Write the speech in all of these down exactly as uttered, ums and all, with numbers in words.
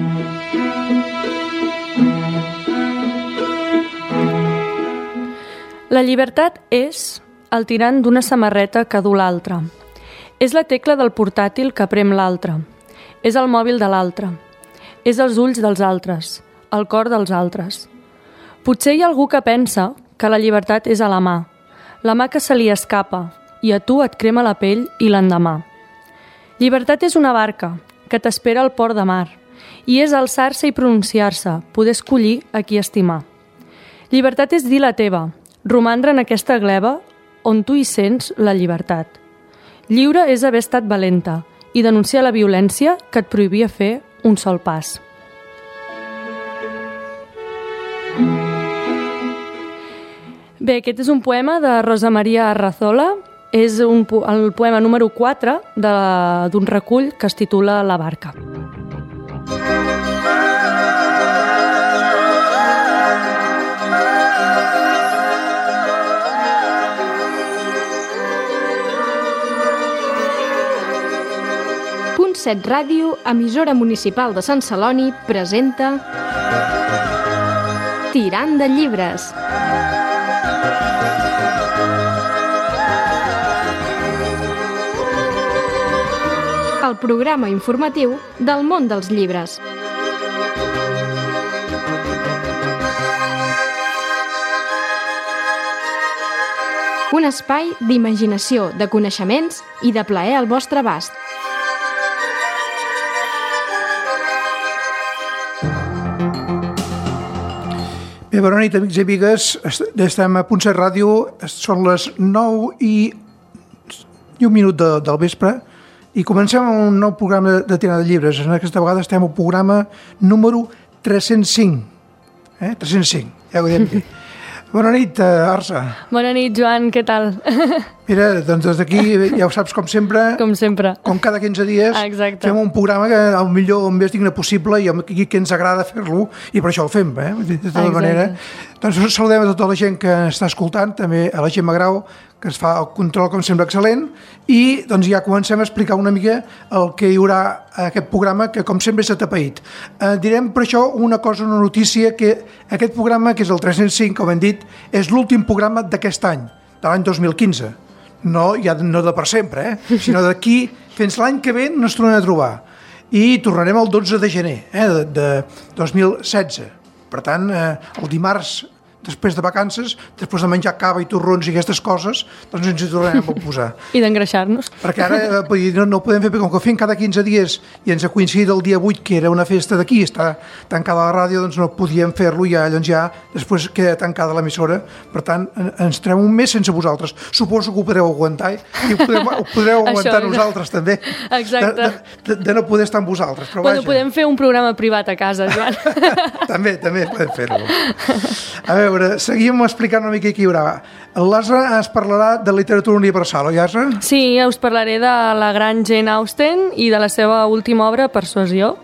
La llibertat és el tirant d'una samarreta que du l'altra. És la tecla del portàtil que prem l'altre. És el mòbil de l'altre. És els ulls dels altres, el cor dels altres. Potser hi ha algú que pensa que la llibertat és a la mà, la mà que se li escapa i a tu et crema la pell i l'endemà. Llibertat és una barca que t'espera al port de mar i és alçar-se i pronunciar-se, poder escollir a qui estimar. Llibertat és dir la teva, romandre en aquesta gleba on tu hi sents la llibertat. Lliure és haver estat valenta i denunciar la violència que et prohibia fer un sol pas. Bé, aquest és un poema de Rosa Maria Arrazola. És un, el poema número quatre d'un recull que es titula La barca. Punt set Ràdio, emissora municipal de Sant Celoni, presenta Tirant de llibres. El programa informatiu del món dels llibres. Un espai d'imaginació, de coneixements i de plaer al vostre abast. Bé, bona nit, amics i amigues. Estem a Punt set Ràdio, són les nou i un minut de, del vespre i comencem amb un nou programa de tirada de llibres. En aquesta vegada estem al programa número tres-cents cinc. Eh? tres-cents cinc, ja ho direm aquí. Bona nit, Arsa. Bona nit, Joan, què tal? Mira, doncs des d'aquí, ja ho saps, com sempre, com sempre, com cada quinze dies, exacte, fem un programa que al millor el més digne possible i que ens agrada fer-lo, i per això el fem, eh? De tota exacte. Manera. Doncs saludem a tota la gent que està escoltant, també a la Gemma Grau, que es fa el control, com sempre, excel·lent, i doncs ja comencem a explicar una mica el que hi haurà a aquest programa, que com sempre és atapeït. Eh, direm per això una cosa, una notícia, que aquest programa, que és el tres-cents cinc, com hem dit, és l'últim programa d'aquest any, de l'any dos mil quinze. No, ja, no de per sempre, eh? Sinó d'aquí, fins l'any que ve, no ens tornem a trobar. I tornarem el dotze de gener, eh? de, de dos mil setze. Per tant, eh, el dimarts, després de vacances, després de menjar cava i torrons i aquestes coses, doncs ens hi tornarem a posar. I d'engreixar-nos. Perquè ara no, no ho podem fer, perquè com que fem cada quinze dies i ens ha coincidit el dia vuit, que era una festa d'aquí, està tancada la ràdio, doncs no podíem fer-lo ja, doncs ja després queda tancada l'emissora. Per tant, ens trem un mes sense vosaltres. Suposo que ho podreu aguantar, eh? I ho, podrem, ho podreu aguantar això, nosaltres també. Exacte. De, de, de no poder estar amb vosaltres. Però bueno, podem fer un programa privat a casa, Joan. també, també podem fer-ho. A veure, seguim explicant una mica què hi haurà. L'Asra es parlarà de literatura universal, oi, Asra? Sí, us parlaré de la gran Jane Austen i de la seva última obra, Persuasió.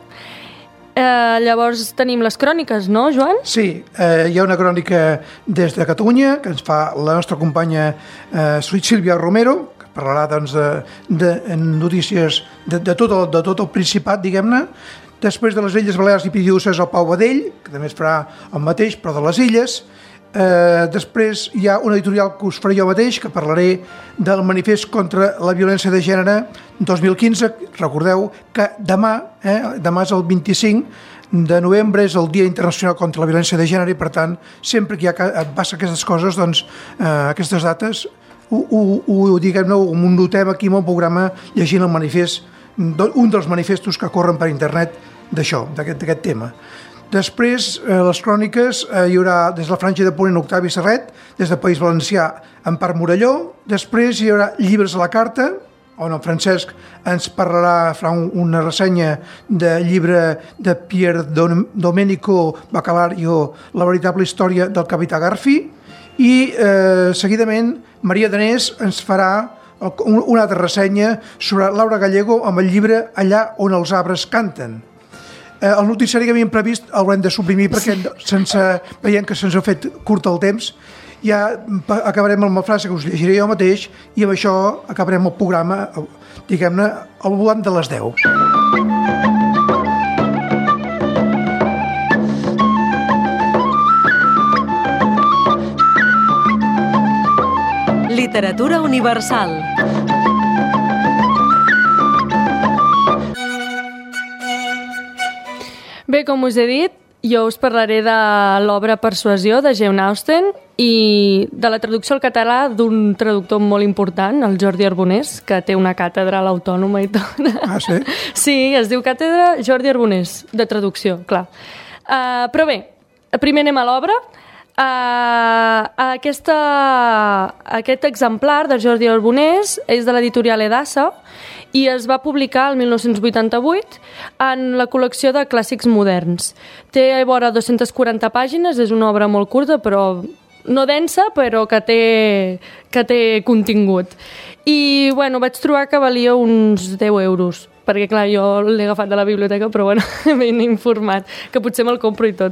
Eh, llavors tenim les cròniques, no, Joan? Sí, eh, hi ha una crònica des de Catalunya que ens fa la nostra companya eh, Sílvia Romero, que parlarà doncs, de, de notícies de, de, tot el, de tot el Principat, diguem-ne. Després de les Illes Balears i Pitiüses, el Pau Badell, que també es farà el mateix, però de les illes. Eh, després hi ha una editorial que us faré jo mateix, que parlaré del manifest contra la violència de gènere dos mil quinze. Recordeu que demà, eh, demà és el vint-i-cinc de novembre, és el Dia Internacional contra la Violència de Gènere, i per tant, sempre que hi ha, passa aquestes coses, doncs, eh, aquestes dates, ho, ho, ho, diguem-ne, ho notem aquí en el programa llegint el manifest, un dels manifestos que corren per internet d'això, d'aquest tema. Després, eh, les cròniques, eh, hi haurà des de la Franja de Ponent Octavi Serret, des del País Valencià Empar Morelló. Després hi haurà llibres a la carta, on el Francesc ens parlarà, farà un, una ressenya de llibre de Pier Domenico Baccalario, La veritable història del capità Garfi, i eh, seguidament Maria Danés ens farà una altra ressenya sobre Laura Gallego amb el llibre Allà on els arbres canten. Eh, el noticiari que havíem previst l'haurem de suprimir perquè sense, veiem que se'ns ha fet curt el temps. Ja acabarem amb la frase que us llegiré jo mateix i amb això acabarem el programa, diguem-ne, al volant de les deu. literatura universal. Bé, com us he dit, jo us parlaré de l'obra Persuasió de Jane Austen i de la traducció al català d'un traductor molt important, el Jordi Arbonés, que té una càtedra a l'Autònoma i tot. Ah, sí? Sí, es diu Càtedra Jordi Arbonés, de traducció, clar. Uh, però bé, primer anem a l'obra. Uh, aquesta, aquest exemplar de Jordi Arbonés és de l'editorial Edassa i es va publicar el mil nou-cents vuitanta-vuit en la col·lecció de clàssics moderns. Té a vora dues-centes quaranta pàgines, és una obra molt curta, però no densa, però que té, que té contingut. I bueno, vaig trobar que valia uns deu euros, perquè clar, jo l'he agafat de la biblioteca, però bueno, m'he informat, que potser me'l compro i tot.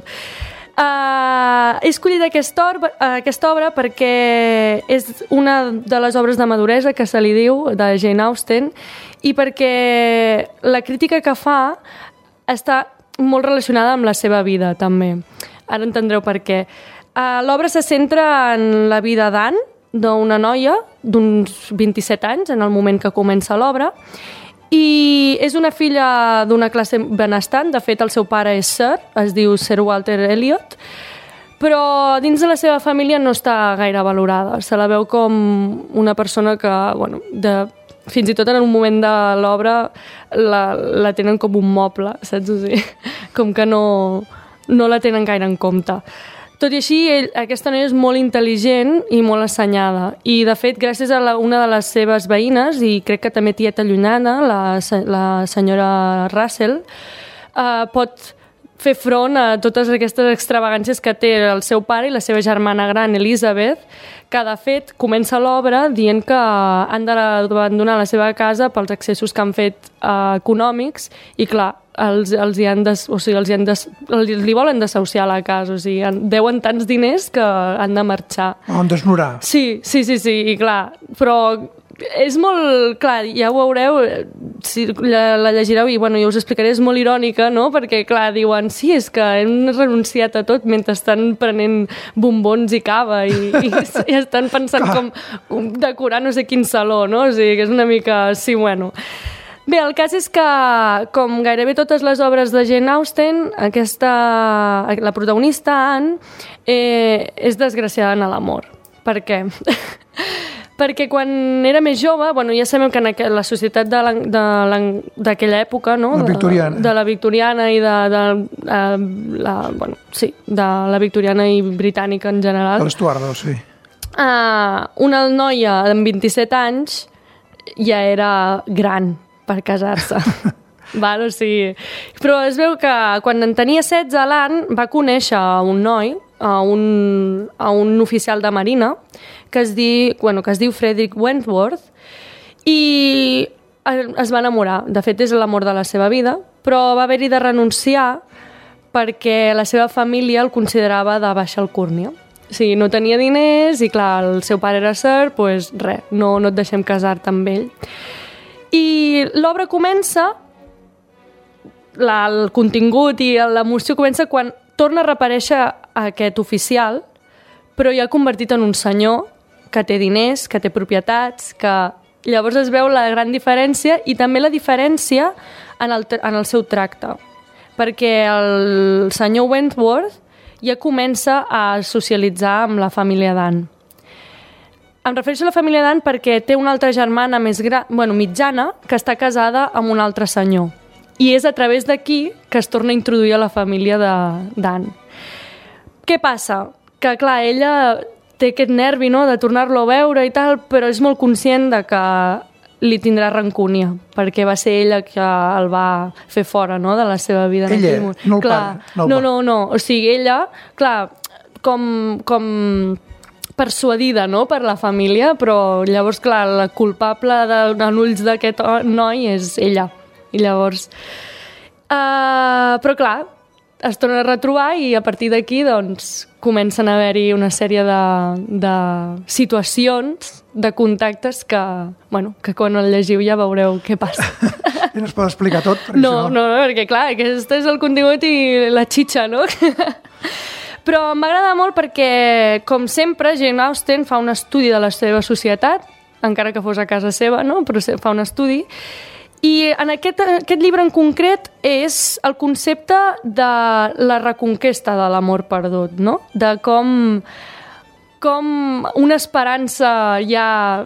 Uh, he escollit aquesta obra, aquesta obra perquè és una de les obres de maduresa que se li diu, de Jane Austen, i perquè la crítica que fa està molt relacionada amb la seva vida, també. Ara entendreu per què. Uh, l'obra se centra en la vida d'Anne, d'una noia d'uns vint-i-set anys, en el moment que comença l'obra, i és una filla d'una classe benestant. De fet, el seu pare és Sir, es diu Sir Walter Elliot, però dins de la seva família no està gaire valorada. Se la veu com una persona que, bueno, de, fins i tot en un moment de l'obra la, la tenen com un moble, saps? O sigui, com que no, no la tenen gaire en compte. Tot i així, ell, aquesta noia és molt intel·ligent i molt assenyada. I, de fet, gràcies a la, una de les seves veïnes, i crec que també tieta llunyana, la, la senyora Russell, eh, pot fer front a totes aquestes extravagàncies que té el seu pare i la seva germana gran, Elizabeth, que, de fet, comença l'obra dient que han d'abandonar la seva casa pels excessos que han fet eh, econòmics i, clar, els, els, hi han des, o sigui, els hi han des, li volen desahuciar la casa, o sigui, deuen tants diners que han de marxar. Han desnorar. Sí, sí, sí, sí, i clar, però és molt, clar, ja ho veureu, si la, la llegireu i bueno, jo us explicaré, és molt irònica, no? Perquè, clar, diuen, sí, és que hem renunciat a tot mentre estan prenent bombons i cava i, i, i estan pensant com, com decorar no sé quin saló, no? O sigui, que és una mica, sí, bueno. Bé, el cas és que, com gairebé totes les obres de Jane Austen, aquesta, la protagonista, Anne, eh, és desgraciada en l'amor. Per què? Perquè quan era més jove, bueno, ja sabem que en la societat d'aquella època, no? La victoriana. De, de la victoriana i de, de, de, la, bueno, sí, de la victoriana i britànica en general. L'Estuardo, sí. Uh, una noia amb vint-i-set anys ja era gran per casar-se. Val, o sigui... Però es veu que quan en tenia setze, l'Anne va conèixer un noi, a un, a un oficial de marina, que es, di, bueno, que es diu Frederick Wentworth, i es va enamorar. De fet, és l'amor de la seva vida, però va haver-hi de renunciar perquè la seva família el considerava de baixa alcúrnia. O sigui, no tenia diners i, clar, el seu pare era Sir, doncs res, no, no et deixem casar-te amb ell. I l'obra comença, la, el contingut i l'emoció comença quan torna a reaparèixer aquest oficial, però ja convertit en un senyor que té diners, que té propietats, que llavors es veu la gran diferència i també la diferència en el, en el seu tracte. Perquè el senyor Wentworth ja comença a socialitzar amb la família d'Anne. Em refereixo a la família d'Anne perquè té una altra germana més gran, bueno, mitjana, que està casada amb un altre senyor. I és a través d'aquí que es torna a introduir a la família d'Anne. Què passa? Que, clar, ella té aquest nervi, no?, de tornar-lo a veure i tal, però és molt conscient de que li tindrà rancúnia, perquè va ser ella que el va fer fora, no?, de la seva vida. Ella, no el clar, pare. No, el no, no, no, o sigui, ella, clar, com, com persuadida, no?, per la família, però llavors, clar, la culpable de, en ulls d'aquest noi és ella. I llavors... Uh, però, clar, es torna a retrobar i a partir d'aquí, doncs, comencen a haver-hi una sèrie de, de situacions, de contactes que, bueno, que quan el llegiu ja veureu què passa. I no es pot explicar tot? No, no, no, perquè clar, aquest és el contingut i la xitxa, no? Però m'agrada molt perquè, com sempre, Jane Austen fa un estudi de la seva societat, encara que fos a casa seva, no? Però fa un estudi. I en aquest, aquest llibre en concret és el concepte de la reconquesta de l'amor perdut, no? De com, com una esperança ja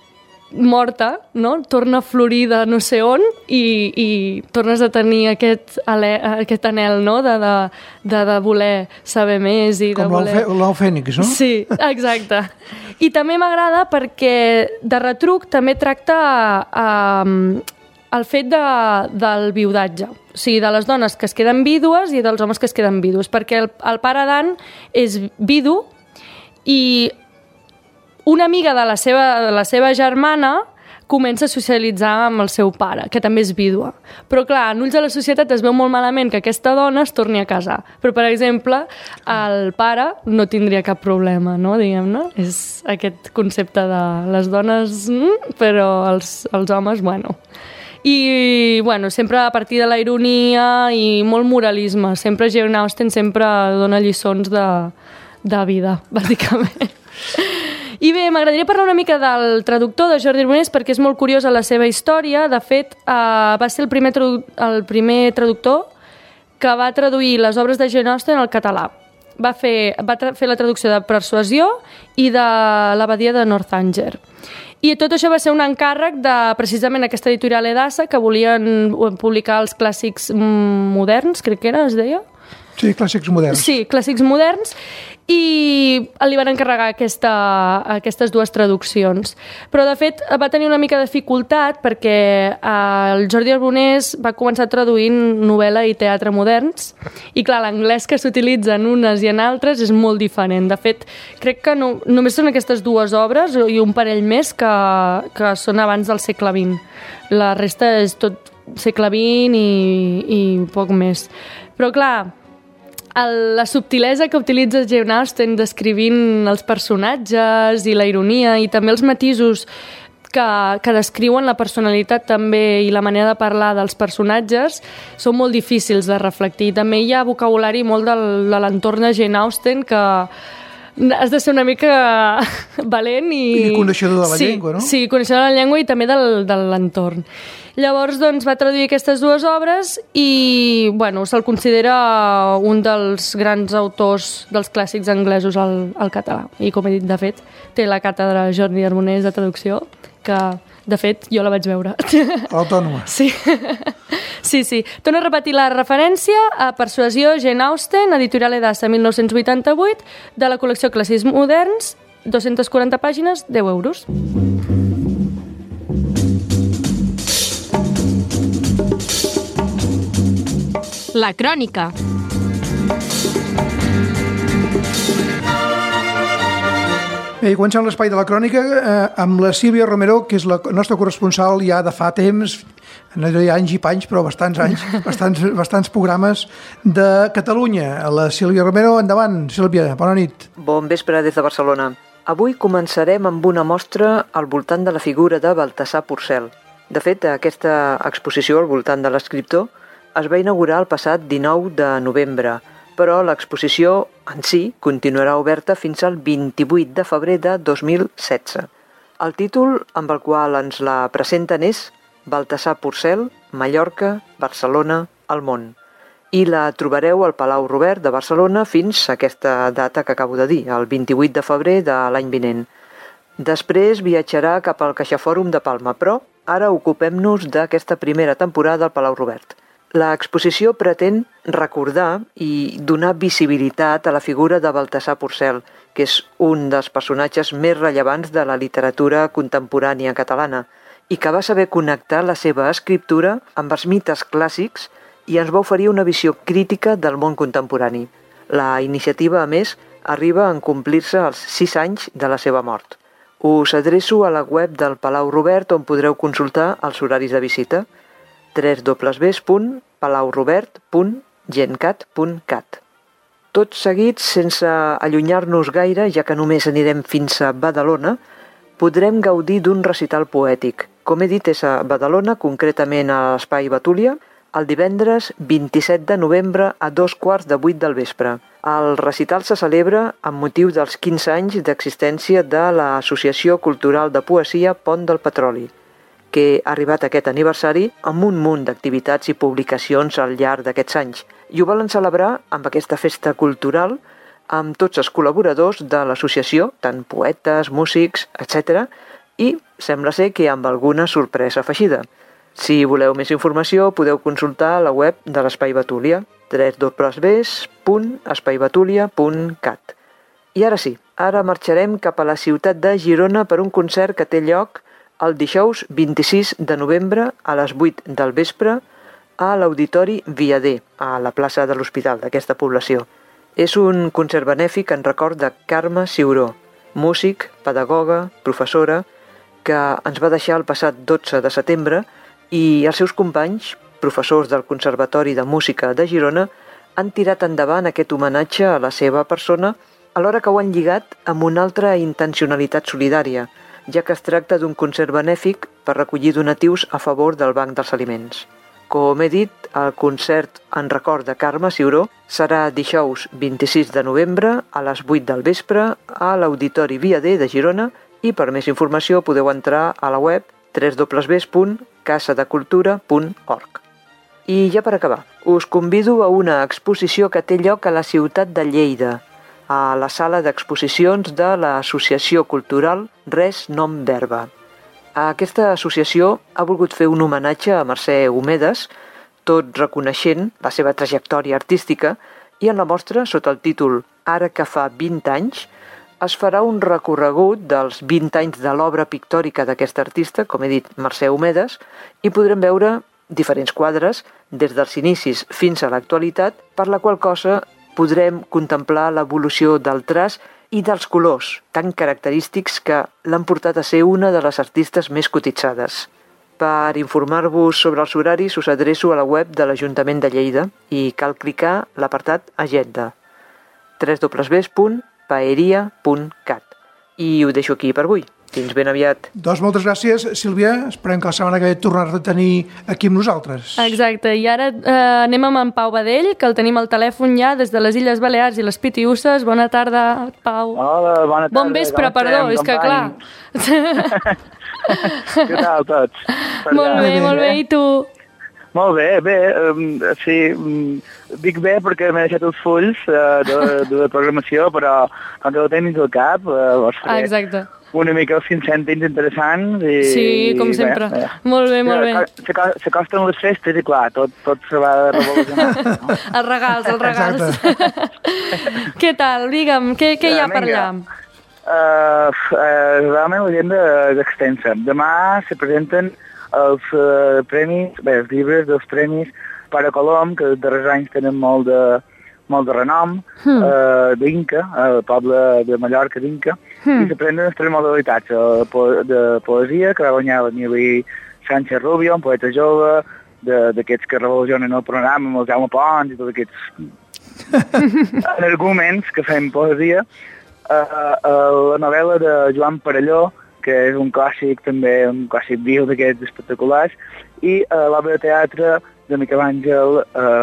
morta, no? Torna a florir de no sé on i, i tornes a tenir aquest, ale, aquest anel, no? De, de, de, de voler saber més i de com voler... Com l'ou fènix, no? Sí, exacte. I també m'agrada perquè de retruc també tracta eh, el fet de, del viudatge, o sigui, de les dones que es queden vídues i dels homes que es queden vidus, perquè el, el pare d'Anne és vidu i una amiga de la seva, de la seva germana comença a socialitzar amb el seu pare, que també és vídua. Però, clar, en ulls de la societat es veu molt malament que aquesta dona es torni a casar. Però, per exemple, el pare no tindria cap problema, no? Diguem-ne. És aquest concepte de les dones, però els, els homes, bueno... I, bueno, sempre a partir de la ironia i molt moralisme. Sempre Jane Austen sempre dona lliçons de, de vida, bàsicament. I bé, m'agradaria parlar una mica del traductor de Jordi Arbonès perquè és molt curiosa la seva història. De fet, eh, va ser el primer, el primer traductor que va traduir les obres de Jane Austen al català. Va fer, va fer la traducció de Persuasió i de l'Abadia de Northanger. I tot això va ser un encàrrec de precisament aquesta editorial Edassa que volien publicar els clàssics moderns, crec que era, es deia? Sí, clàssics moderns. Sí, clàssics moderns, i li van encarregar aquesta, aquestes dues traduccions. Però, de fet, va tenir una mica de dificultat perquè el Jordi Arbonès va començar traduint novel·la i teatre moderns i, clar, l'anglès que s'utilitza en unes i en altres és molt diferent. De fet, crec que no, només són aquestes dues obres i un parell més que, que són abans del segle vint. La resta és tot segle vint i, i poc més. Però, clar, El, la subtilesa que utilitza Jane Austen descrivint els personatges i la ironia i també els matisos que, que descriuen la personalitat també i la manera de parlar dels personatges són molt difícils de reflectir. També hi ha vocabulari molt del, de l'entorn de Jane Austen que has de ser una mica valent i... I coneixedor de la sí, llengua, no? Sí, coneixedor de la llengua i també del, de l'entorn. Llavors, doncs, va traduir aquestes dues obres i, bueno, se'l considera un dels grans autors dels clàssics anglesos al, al català. I, com he dit, de fet, té la càtedra Jordi Arbonès de traducció, que, de fet, jo la vaig veure. Autònoma. Sí. Sí, sí. Torno a repetir la referència a Persuasió, Jane Austen, editorial Edassa, mil nou-cents vuitanta-vuit, de la col·lecció Clàssics Moderns, dues-centes quaranta pàgines, deu euros. La crònica. Bé, i comencem l'espai de la crònica eh, amb la Sílvia Romero, que és la nostra corresponsal ja de fa temps, no diré anys i panys, però bastants anys, bastants, bastants programes de Catalunya. La Sílvia Romero, endavant. Sílvia, bona nit. Bon vespre des de Barcelona. Avui començarem amb una mostra al voltant de la figura de Baltasar Porcel. De fet, aquesta exposició al voltant de l'escriptor es va inaugurar el passat dinou de novembre, però l'exposició en si continuarà oberta fins al vint-i-vuit de febrer de dos mil setze. El títol amb el qual ens la presenten és Baltasar Porcel, Mallorca, Barcelona, el món. I la trobareu al Palau Robert de Barcelona fins a aquesta data que acabo de dir, el vint-i-vuit de febrer de l'any vinent. Després viatjarà cap al CaixaFòrum de Palma, però ara ocupem-nos d'aquesta primera temporada al Palau Robert. L'exposició pretén recordar i donar visibilitat a la figura de Baltasar Porcel, que és un dels personatges més rellevants de la literatura contemporània catalana i que va saber connectar la seva escriptura amb els mites clàssics i ens va oferir una visió crítica del món contemporani. La iniciativa, a més, arriba a complir-se els sis anys de la seva mort. Us adreço a la web del Palau Robert on podreu consultar els horaris de visita w w w punt palau robert punt gencat punt cat. Tot seguit, sense allunyar-nos gaire, ja que només anirem fins a Badalona, podrem gaudir d'un recital poètic. Com he dit, és a Badalona, concretament a l'Espai Betúlia, el divendres vint-i-set de novembre a dos quarts de vuit del vespre. El recital se celebra amb motiu dels quinze anys d'existència de l'Associació Cultural de Poesia Pont del Petroli, que ha arribat a aquest aniversari amb un munt d'activitats i publicacions al llarg d'aquests anys. I ho volen celebrar amb aquesta festa cultural amb tots els col·laboradors de l'associació, tant poetes, músics, etcètera, i sembla ser que amb alguna sorpresa afegida. Si voleu més informació, podeu consultar la web de l'Espai Betúlia, w w w punt espai betúlia punt cat. I ara sí, ara marxarem cap a la ciutat de Girona per un concert que té lloc el dijous vint-i-sis de novembre a les vuit del vespre a l'Auditori Viader, a la plaça de l'Hospital d'aquesta població. És un concert benèfic en record de Carme Ciuró, músic, pedagoga, professora, que ens va deixar el passat dotze de setembre i els seus companys, professors del Conservatori de Música de Girona, han tirat endavant aquest homenatge a la seva persona alhora que ho han lligat amb una altra intencionalitat solidària, ja que es tracta d'un concert benèfic per recollir donatius a favor del Banc dels Aliments. Com he dit, el concert en record de Carme Ciuró serà dijous vint-i-sis de novembre a les vuit del vespre a l'Auditori Viader de Girona i per més informació podeu entrar a la web w w w punt casa de cultura punt org. I ja per acabar, us convido a una exposició que té lloc a la ciutat de Lleida, a la sala d'exposicions de l'Associació Cultural Res Nom Verba. Aquesta associació ha volgut fer un homenatge a Mercè Homedes, tot reconeixent la seva trajectòria artística, i en la mostra, sota el títol Ara que fa vint anys, es farà un recorregut dels vint anys de l'obra pictòrica d'aquest artista, com he dit, Mercè Homedes, i podrem veure diferents quadres des dels inicis fins a l'actualitat, per la qual cosa podrem contemplar l'evolució del traç i dels colors, tan característics que l'han portat a ser una de les artistes més cotitzades. Per informar-vos sobre els horaris us adreço a la web de l'Ajuntament de Lleida i cal clicar l'apartat Agenda, w w w punt paeria punt cat. I ho deixo aquí per avui. Fins ben aviat. Doncs moltes gràcies, Sílvia. Esperem que la setmana que ve tornar-te a tenir aquí amb nosaltres. Exacte. I ara eh, anem amb en Pau Badell, que el tenim al telèfon ja des de les Illes Balears i les Pitiusses. Bona tarda, Pau. Hola, bona tarda. Bon vespre, perdó, és que clar. Què tal tots? Per molt allà? bé, molt bé. I tu? Molt bé, bé. Um, sí, um, dic bé perquè m'he deixat els fulls uh, de, de la programació, però com que ho tens al cap, uh, vos faré ah, exacte. una mica els cinc cèntims interessants. I, sí, com i sempre. Bé, bé. Molt bé, molt bé. S'acosten les festes i clar, tot, tot se va revolucionar. No? Els regals, els regals. Què tal? Digue'm, què, què hi ha per allà? Uh, uh, realment l'agenda és extensa. Demà se presenten els uh, premis, bé, els llibres dels premis Pare Colom, que els darrers anys tenen molt de, molt de renom, mm. uh, d'Inca, el poble de Mallorca d'Inca, mm. i se prenen les tres modalitats de, po de poesia, que va guanyar l'Emili Sánchez Rubio, un poeta jove, d'aquests que revolucionen el programa amb el Jaume Pons i tots aquests arguments que fem poesia, uh, uh, la novel·la de Joan Parelló, que és un clàssic també, un clàssic viu d'aquests espectaculars, i uh, l'obra de teatre de Miquel Àngel,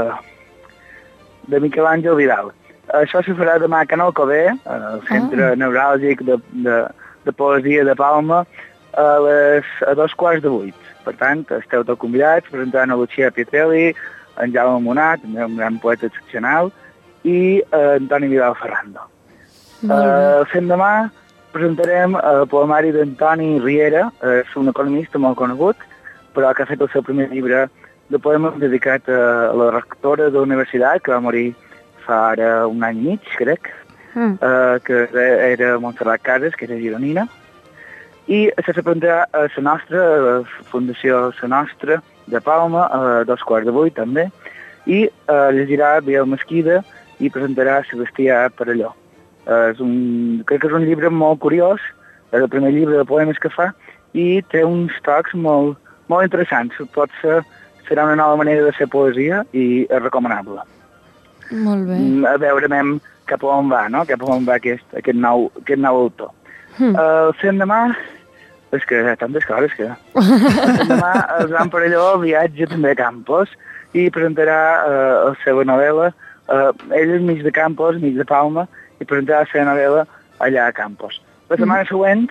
uh, de Miquel Àngel Vidal. Això se farà demà a Can Alcover, al centre oh. neuràlgic de, de, de poesia de Palma, a, les, a dos quarts de vuit. Per tant, esteu tots convidats, presentaran a Lucia Pietrelli, en Jaume Monat, també un gran poeta excepcional, i uh, Antoni Vidal Ferrando. Uh, fem demà presentarem el poemari d'Antoni Riera, és un economista molt conegut, però que ha fet el seu primer llibre de poemes dedicat a la rectora de la universitat, que va morir fa ara un any i mig, crec, mm. uh, que era Montserrat Casas, que era gironina, i se presentarà a la nostra, a la Fundació La Nostra de Palma, a dos quarts de vuit també, i uh, llegirà Biel Mesquida i presentarà Sebastià Parelló. Uh, és un, crec que és un llibre molt curiós, és el primer llibre de poemes que fa, i té uns tocs molt, molt interessants. Potser serà una nova manera de fer poesia i és recomanable. Molt bé. A veure cap on va, no? Cap on va aquest, aquest, nou, aquest nou autor. Hmm. El uh, demà, és que hi ha tantes coses que... El demà el Joan Parelló viatja també a Campos i presentarà eh, la seva novel·la. Eh, ell és mig de Campos, mig de Palma, i presentarà la seva novel·la allà a Campos. La setmana mm. següent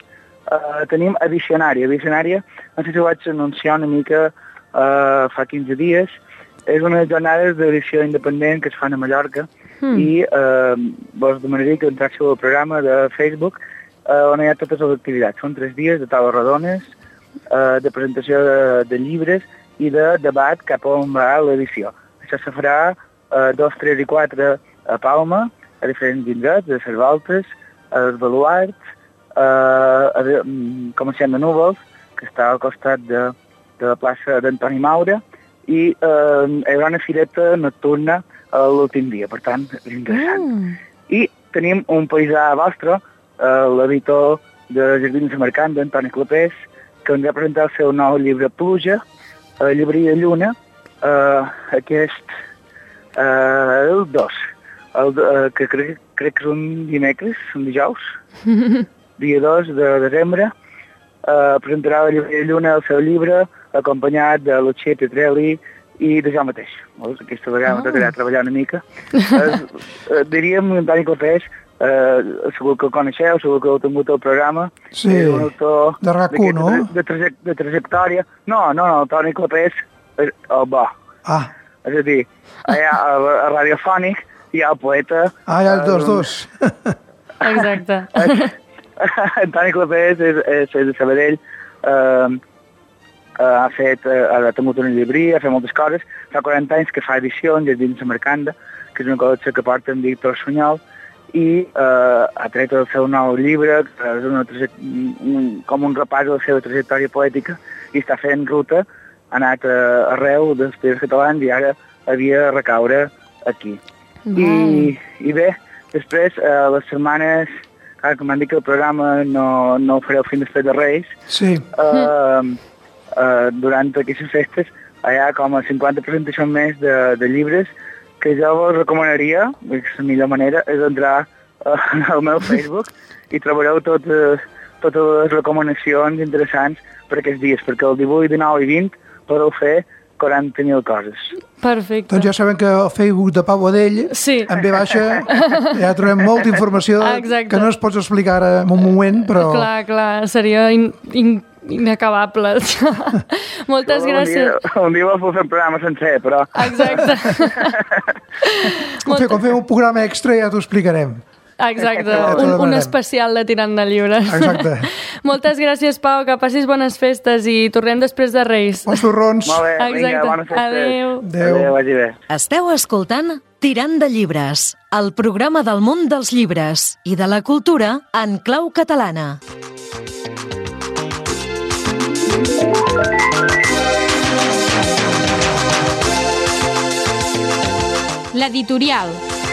eh, tenim a Visionària. Visionària, no sé si ho vaig anunciar una mica eh, fa quinze dies, és unes jornades d'edició independent que es fan a Mallorca mm. i eh, vos demanaria que entràssiu al programa de Facebook eh, on hi ha totes les activitats. Són tres dies de taules rodones, eh, de presentació de, de llibres i de debat cap a on va l'edició. Això se farà eh, dos, tres i quatre a Palma, a diferents indrets, a Cervaltes, a Baluart, eh, a de, Comencem de Núvols, que està al costat de, de la plaça d'Antoni Maura, i eh, hi haurà una fireta nocturna l'últim dia, per tant, és interessant. Mm. I tenim un paisà vostre, eh, l'editor de Jardins de Mercant, Antoni Clapés, que ens va presentar el seu nou llibre Pluja, a Llibreria Lluna, eh, aquest eh, el dos, el, eh, que crec, crec que és un dimecres, un dijous, dia dos de desembre, eh, presentarà a la Llibreria Lluna el seu llibre, acompanyat de Lucia Petrelli i de jo mateix. Veus? Aquesta vegada oh. m'agradaria treballar una mica. eh, eh, diríem, Antoni Clapés, eh, segur que el coneixeu, segur que heu tingut el programa. Sí, és un autor de RAC u, no? De, traje, de trajectòria. No, no, no, Antoni Clapés és el bo. Ah. És a dir, allà a, a Radiofònic hi ha el poeta... Ah, hi ha els dos, dos. Exacte. Antoni Clapés és, és, és de Sabadell, eh, ha fet, ha tingut una llibreria, ha fet moltes coses. Fa quaranta anys que fa edicions dins de Mercanda, que és una col·lecció que porta en Víctor Sunyol, i eh, ha tret el seu nou llibre, que és una, un, com un repàs de la seva trajectòria poètica, i està fent ruta, ha anat uh, arreu dels països catalans i ara havia de recaure aquí. I, I bé, després, uh, les setmanes, clar, que m'han dit que el programa no, no ho fareu fins després de Reis, sí. uh, uh, durant aquestes festes hi ha com a cinquanta presentacions més de, de llibres que jo vos recomanaria, la millor manera és entrar uh, al meu Facebook i trobareu tot, uh, totes les recomanacions interessants per aquests dies, perquè el divuit, dinou i vint podeu fer quaranta mil coses. Perfecte. Doncs ja sabem que el Facebook de Pau Adell, sí. en ve baixa, ja trobem molta informació Exacte. Que no es pots explicar ara en un moment, però... Clar, clar, seria in, in, inacabable. Moltes un gràcies. Dia, un dia vos fer un programa sencer, però... Exacte. Com, fer, com fem un programa extra ja t'ho explicarem. Exacte, un, un especial de Tirant de Llibres. Exacte. Moltes gràcies, Pau, que passis bones festes i tornem després de Reis. Bons torrons. Molt bé, vinga, bones festes. Adéu. Adéu. Adéu, vagi bé. Esteu escoltant Tirant de Llibres, el programa del món dels llibres i de la cultura en clau catalana. L'editorial.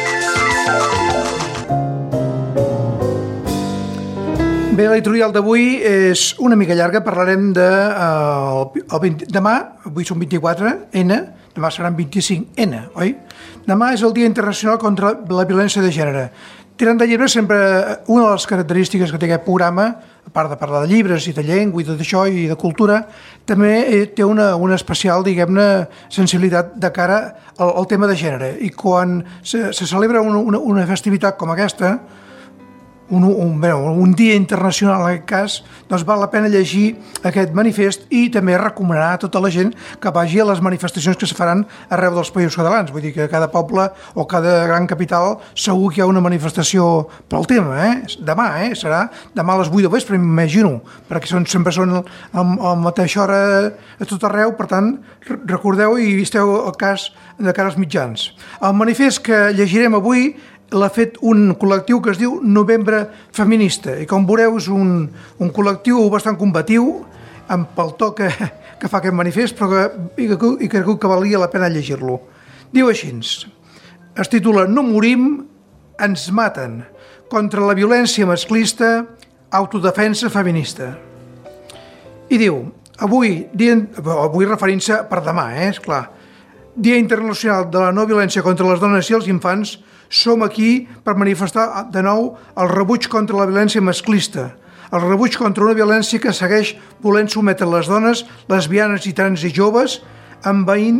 Bé, l'editorial d'avui és una mica llarga, parlarem de uh, el, el vint, demà, avui són vint-i-quatre ena, demà seran vint-i-cinc ena, oi? Demà és el Dia Internacional contra la Violència de Gènere. Tirant de Llibres, sempre una de les característiques que té aquest programa, a part de parlar de llibres i de llengua i de tot això i de cultura, també té una, una especial, diguem-ne, sensibilitat de cara al, al tema de gènere. I quan se, se celebra una, una, una festivitat com aquesta, Un, un, bé, un dia internacional en aquest cas, doncs val la pena llegir aquest manifest i també recomanar a tota la gent que vagi a les manifestacions que se faran arreu dels països catalans. Vull dir que cada poble o cada gran capital segur que hi ha una manifestació pel tema, eh? Demà, eh? Serà demà a les vuit del vespre, m'imagino, perquè són, sempre són a la mateixa hora a tot arreu, per tant, recordeu i esteu al cas de cara als mitjans. El manifest que llegirem avui l'ha fet un col·lectiu que es diu Novembre Feminista, i com veureu és un, un col·lectiu bastant combatiu amb el to que, que fa aquest manifest, però que, i, que, i que crec que valia la pena llegir-lo. Diu així, es titula No morim, ens maten, contra la violència masclista, autodefensa feminista. I diu, avui, dia, avui referint-se per demà, eh, esclar, Dia Internacional de la No Violència contra les Dones i els Infants, som aquí per manifestar de nou el rebuig contra la violència masclista, el rebuig contra una violència que segueix volent sometre les dones, lesbianes i trans i joves, envaint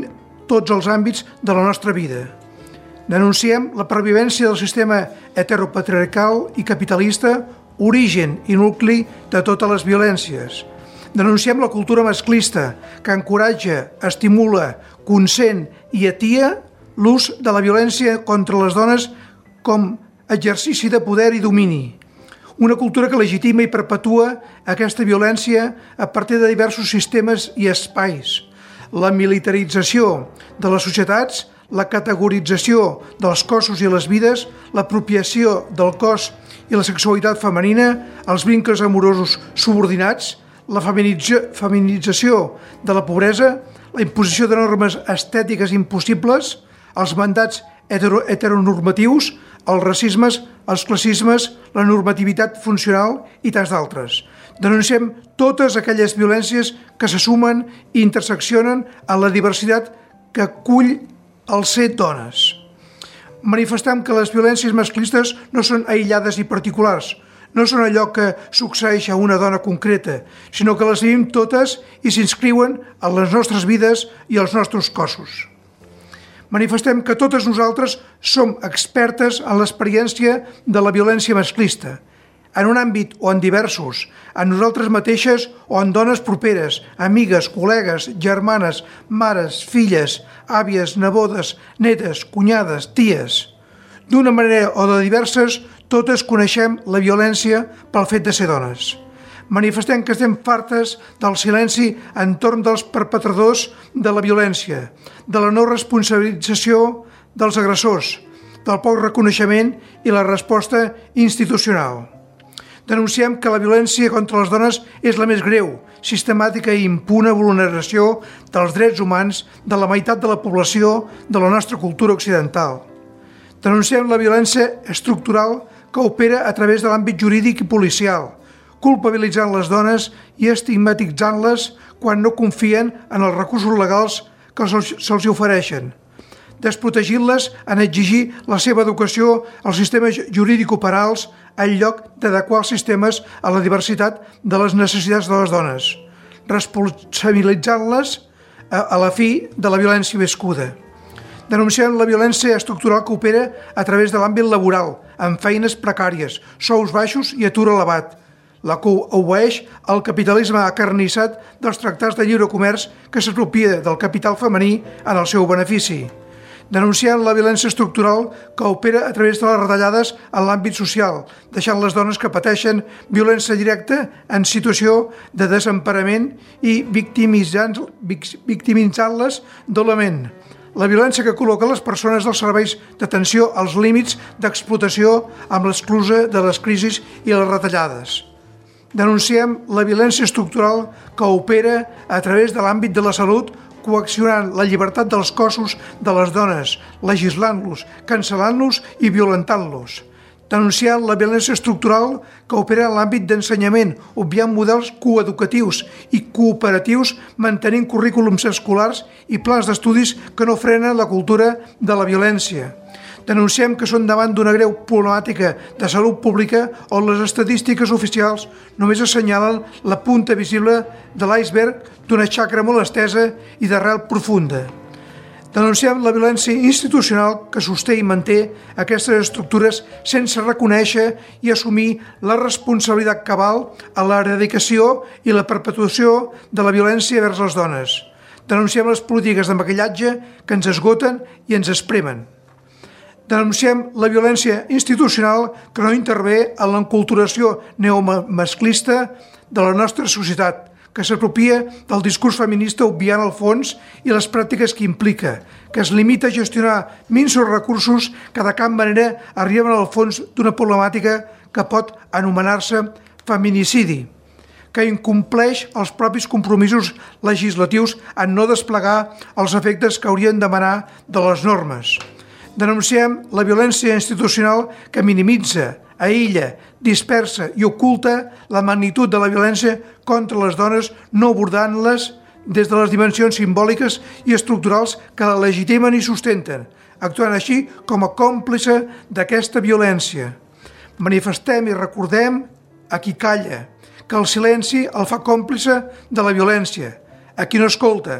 tots els àmbits de la nostra vida. Denunciem la pervivència del sistema heteropatriarcal i capitalista, origen i nucli de totes les violències. Denunciem la cultura masclista que encoratja, estimula, consent i atia l'ús de la violència contra les dones com exercici de poder i domini. Una cultura que legitima i perpetua aquesta violència a partir de diversos sistemes i espais. La militarització de les societats, la categorització dels cossos i les vides, l'apropiació del cos i la sexualitat femenina, els vincles amorosos subordinats, la feminitza- feminització de la pobresa, la imposició de normes estètiques impossibles, els mandats hetero heteronormatius, els racismes, els classismes, la normativitat funcional i tants d'altres. Denunciem totes aquelles violències que se sumen i interseccionen en la diversitat que acull el ser dones. Manifestem que les violències masclistes no són aïllades i particulars, no són allò que succeeix a una dona concreta, sinó que les vivim totes i s'inscriuen en les nostres vides i els nostres cossos. Manifestem que totes nosaltres som expertes en l'experiència de la violència masclista, en un àmbit o en diversos, en nosaltres mateixes o en dones properes, amigues, col·legues, germanes, mares, filles, àvies, nebodes, netes, cunyades, ties. D'una manera o de diverses, totes coneixem la violència pel fet de ser dones. Manifestem que estem fartes del silenci entorn dels perpetradors de la violència, de la no responsabilització dels agressors, del poc reconeixement i la resposta institucional. Denunciem que la violència contra les dones és la més greu, sistemàtica i impune vulneració dels drets humans de la meitat de la població de la nostra cultura occidental. Denunciem la violència estructural que opera a través de l'àmbit jurídic i policial, culpabilitzant les dones i estigmatitzant-les quan no confien en els recursos legals que se'ls ofereixen, desprotegint-les en exigir la seva educació als sistemes jurídico-penals en lloc d'adequar els sistemes a la diversitat de les necessitats de les dones, responsabilitzant-les a la fi de la violència viscuda. Denunciem la violència estructural que opera a través de l'àmbit laboral, amb feines precàries, sous baixos i atur elevat, la que obeeix al capitalisme acarnissat dels tractats de lliure comerç que s'apropia del capital femení en el seu benefici. Denunciem la violència estructural que opera a través de les retallades en l'àmbit social, deixant les dones que pateixen violència directa en situació de desemparament i victimitzant, victimitzant-les doblement. La violència que col·loca les persones dels serveis d'atenció als límits d'explotació amb l'excusa de les crisis i les retallades. Denunciem la violència estructural que opera a través de l'àmbit de la salut, coaccionant la llibertat dels cossos de les dones, legislant-los, cancel·lant-los i violentant-los. Denunciant la violència estructural que opera en l'àmbit d'ensenyament, obviant models coeducatius i cooperatius, mantenint currículums escolars i plans d'estudis que no frenen la cultura de la violència. Denunciem que són davant d'una greu problemàtica de salut pública on les estadístiques oficials només assenyalen la punta visible de l'iceberg d'una xacra molt estesa i d'arrel profunda. Denunciem la violència institucional que sosté i manté aquestes estructures sense reconèixer i assumir la responsabilitat cabal a l'eradicació i la perpetuació de la violència vers les dones. Denunciem les polítiques de maquillatge que ens esgoten i ens espremen. Denunciem la violència institucional que no intervé en l'enculturació neomasclista de la nostra societat, que s'apropia del discurs feminista obviant el fons i les pràctiques que implica, que es limita a gestionar minsos recursos que de cap manera arriben al fons d'una problemàtica que pot anomenar-se feminicidi, que incompleix els propis compromisos legislatius en no desplegar els efectes que haurien d'emanar de les normes. Denunciem la violència institucional que minimitza, aïlla, dispersa i oculta la magnitud de la violència contra les dones, no abordant-les des de les dimensions simbòliques i estructurals que la legitimen i sustenten, actuant així com a còmplice d'aquesta violència. Manifestem i recordem a qui calla, que el silenci el fa còmplice de la violència, a qui no escolta,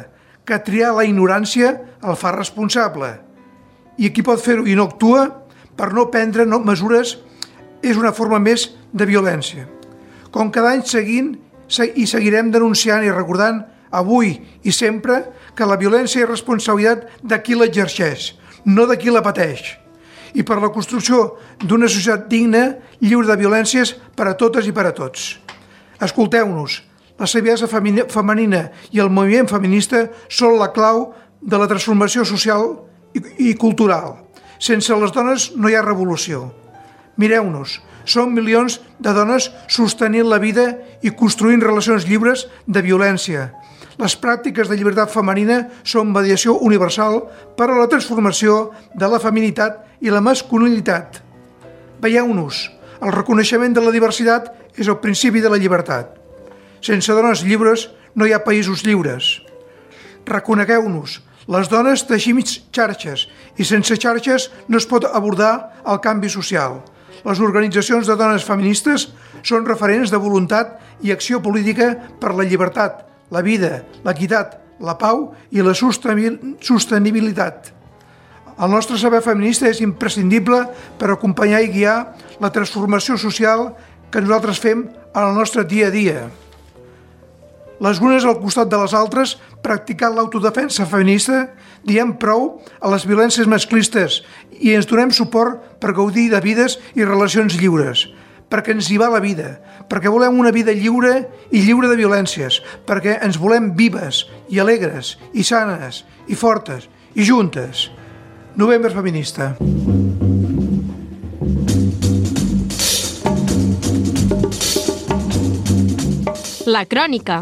que triar la ignorància el fa responsable. I qui pot fer-ho i no actua per no prendre no, mesures és una forma més de violència. Com cada any seguint i seguirem denunciant i recordant avui i sempre que la violència és responsabilitat de qui l'exerceix, no de qui la pateix. I per la construcció d'una societat digna, lliure de violències per a totes i per a tots. Escolteu-nos, la saviesa femenina i el moviment feminista són la clau de la transformació social i cultural. Sense les dones no hi ha revolució. Mireu-nos, som milions de dones sostenint la vida i construint relacions lliures de violència. Les pràctiques de llibertat femenina són mediació universal per a la transformació de la feminitat i la masculinitat. Veieu-nos, el reconeixement de la diversitat és el principi de la llibertat. Sense dones lliures no hi ha països lliures. Reconegueu-nos, les dones teixim xarxes i sense xarxes no es pot abordar el canvi social. Les organitzacions de dones feministes són referents de voluntat i acció política per la llibertat, la vida, l'equitat, la pau i la sostenibilitat. El nostre saber feminista és imprescindible per acompanyar i guiar la transformació social que nosaltres fem en el nostre dia a dia. Les unes al costat de les altres, practicant l'autodefensa feminista, diem prou a les violències masclistes i ens donem suport per gaudir de vides i relacions lliures, perquè ens hi va la vida, perquè volem una vida lliure i lliure de violències, perquè ens volem vives i alegres i sanes i fortes i juntes. Novembre feminista. La crònica.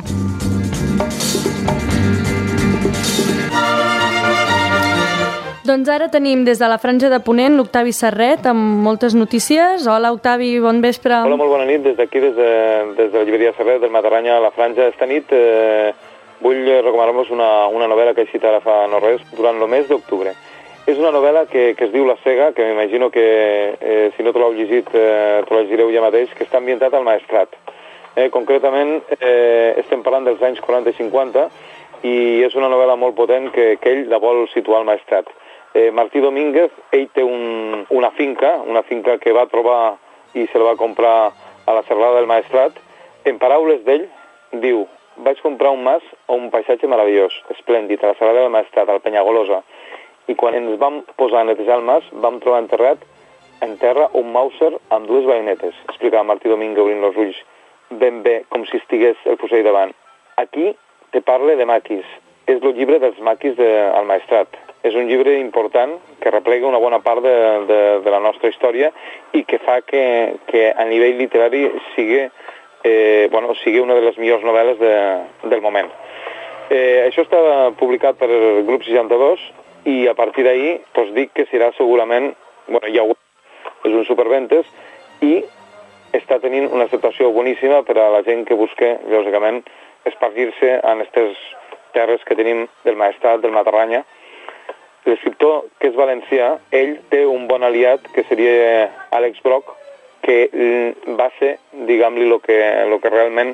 Doncs ara tenim des de la Franja de Ponent l'Octavi Serret amb moltes notícies. Hola, Octavi, bon vespre. Hola, molt bona nit. Des d'aquí, des de, des de la llibreria Serret del Matarranya a la Franja. Esta nit eh, vull recomanar-vos una, una novel·la que he citat ara fa no res, durant el mes d'octubre. És una novel·la que, que es diu La Cega, que m'imagino que eh, si no te l'heu llegit, eh, te la llegireu ja mateix, que està ambientat al Maestrat. Eh, concretament, eh, estem parlant dels anys quaranta i cinquanta i és una novel·la molt potent que, que ell la vol situar al Maestrat. Eh, Martí Domínguez, ell té un, una finca, una finca que va trobar i se la va comprar a la serralada del Maestrat. En paraules d'ell, diu: vaig comprar un mas o un paisatge meravellós, esplèndid, a la serralada del Maestrat, al Penyagolosa. I quan ens vam posar a netejar el mas, vam trobar enterrat en terra un Mauser amb dues baionetes, explicava Martí Domínguez obrint els ulls ben bé, com si estigués el fusell davant. Aquí te parle de maquis. És el llibre dels maquis del Maestrat. És un llibre important que replega una bona part de, de, de la nostra història i que fa que, que a nivell literari sigui, eh, bueno, sigui una de les millors novel·les de, del moment. Eh, això està publicat per Grup seixanta-dos i a partir d'ahir us dic que serà segurament, bueno, ja ho és un superventes i està tenint una acceptació boníssima per a la gent que busca, lògicament, espargir-se en aquestes terres que tenim del Maestrat, del Matarranya. L'escriptor, que és valencià, ell té un bon aliat, que seria Àlex Broch, que va ser, diguem-li, el que, lo que realment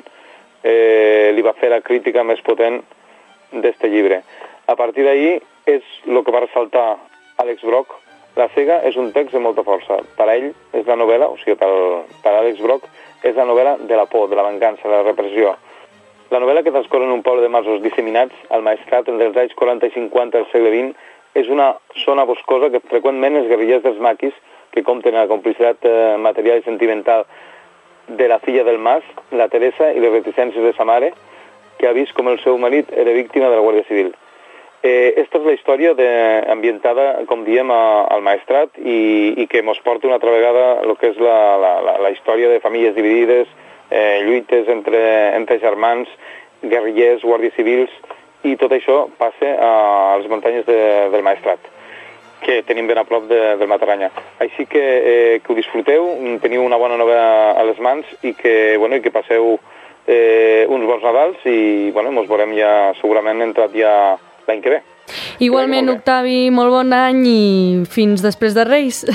eh, li va fer la crítica més potent d'este llibre. A partir d'ahir és el que va ressaltar Àlex Broch. La Cega és un text de molta força. Per a ell és la novel·la, o sigui, per, per a Àlex Broch, és la novel·la de la por, de la vengança, de la repressió. La novel·la que transcorre en un poble de masos disseminats al Maestrat entre els anys quaranta i cinquanta del segle vint és una zona boscosa que freqüentment els guerrillers dels maquis, que compten amb la complicitat eh, material i sentimental de la filla del mas, la Teresa, i les reticències de sa mare, que ha vist com el seu marit era víctima de la Guàrdia Civil. Eh, esta és la història de, ambientada, com diem, a, al Maestrat i, i que ens porta una altra vegada el que és la, la, la, la història de famílies dividides, eh, lluites entre, entre germans, guerrillers, guàrdies civils, i tot això passa a les muntanyes de, del Maestrat, que tenim ben a prop de, del Matarranya. Així que, eh, que ho disfruteu, teniu una bona novel·la a les mans i que, bueno, i que passeu eh, uns bons Nadals i bueno, ens veurem ja segurament entrat ja l'any que ve. Igualment, Octavi, molt bon any i fins després de Reis.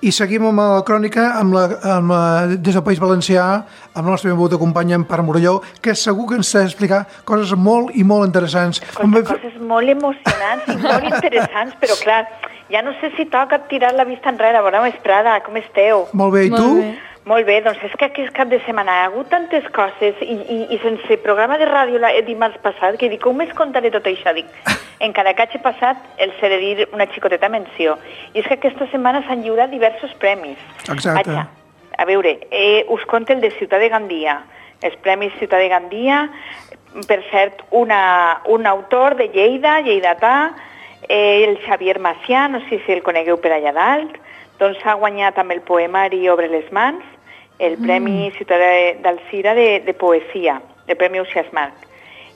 I seguim amb la crònica amb la, amb la, des del País Valencià, amb la nostra benvolguda companya Empar Morelló, que segur que ens ha d'explicar coses molt i molt interessants. Coses, coses molt emocionants i molt interessants, però clar, ja no sé si toca tirar la vista enrere. Bona vesprada, com esteu? Molt bé, i tu? Molt bé. Molt bé, doncs és que aquest cap de setmana hi ha hagut tantes coses i, i, i sense programa de ràdio el dimarts passat, que dic, com es contaré tot això? Dic, encara que hagi passat, els he de dir una xicoteta menció. I és que aquesta setmana s'han lliurat diversos premis. Exacte. Vaja, a veure, eh, us conto el de Ciutat de Gandia. Els premis Ciutat de Gandia, per cert, una, un autor de Lleida, lleidatà, eh, el Xavier Macià, no sé si el conegueu per allà dalt, doncs ha guanyat amb el poemari Obre les mans, el Premi mm. Ciutat d'Alzira de, de Poesia, el Premi Ausiàs Marc.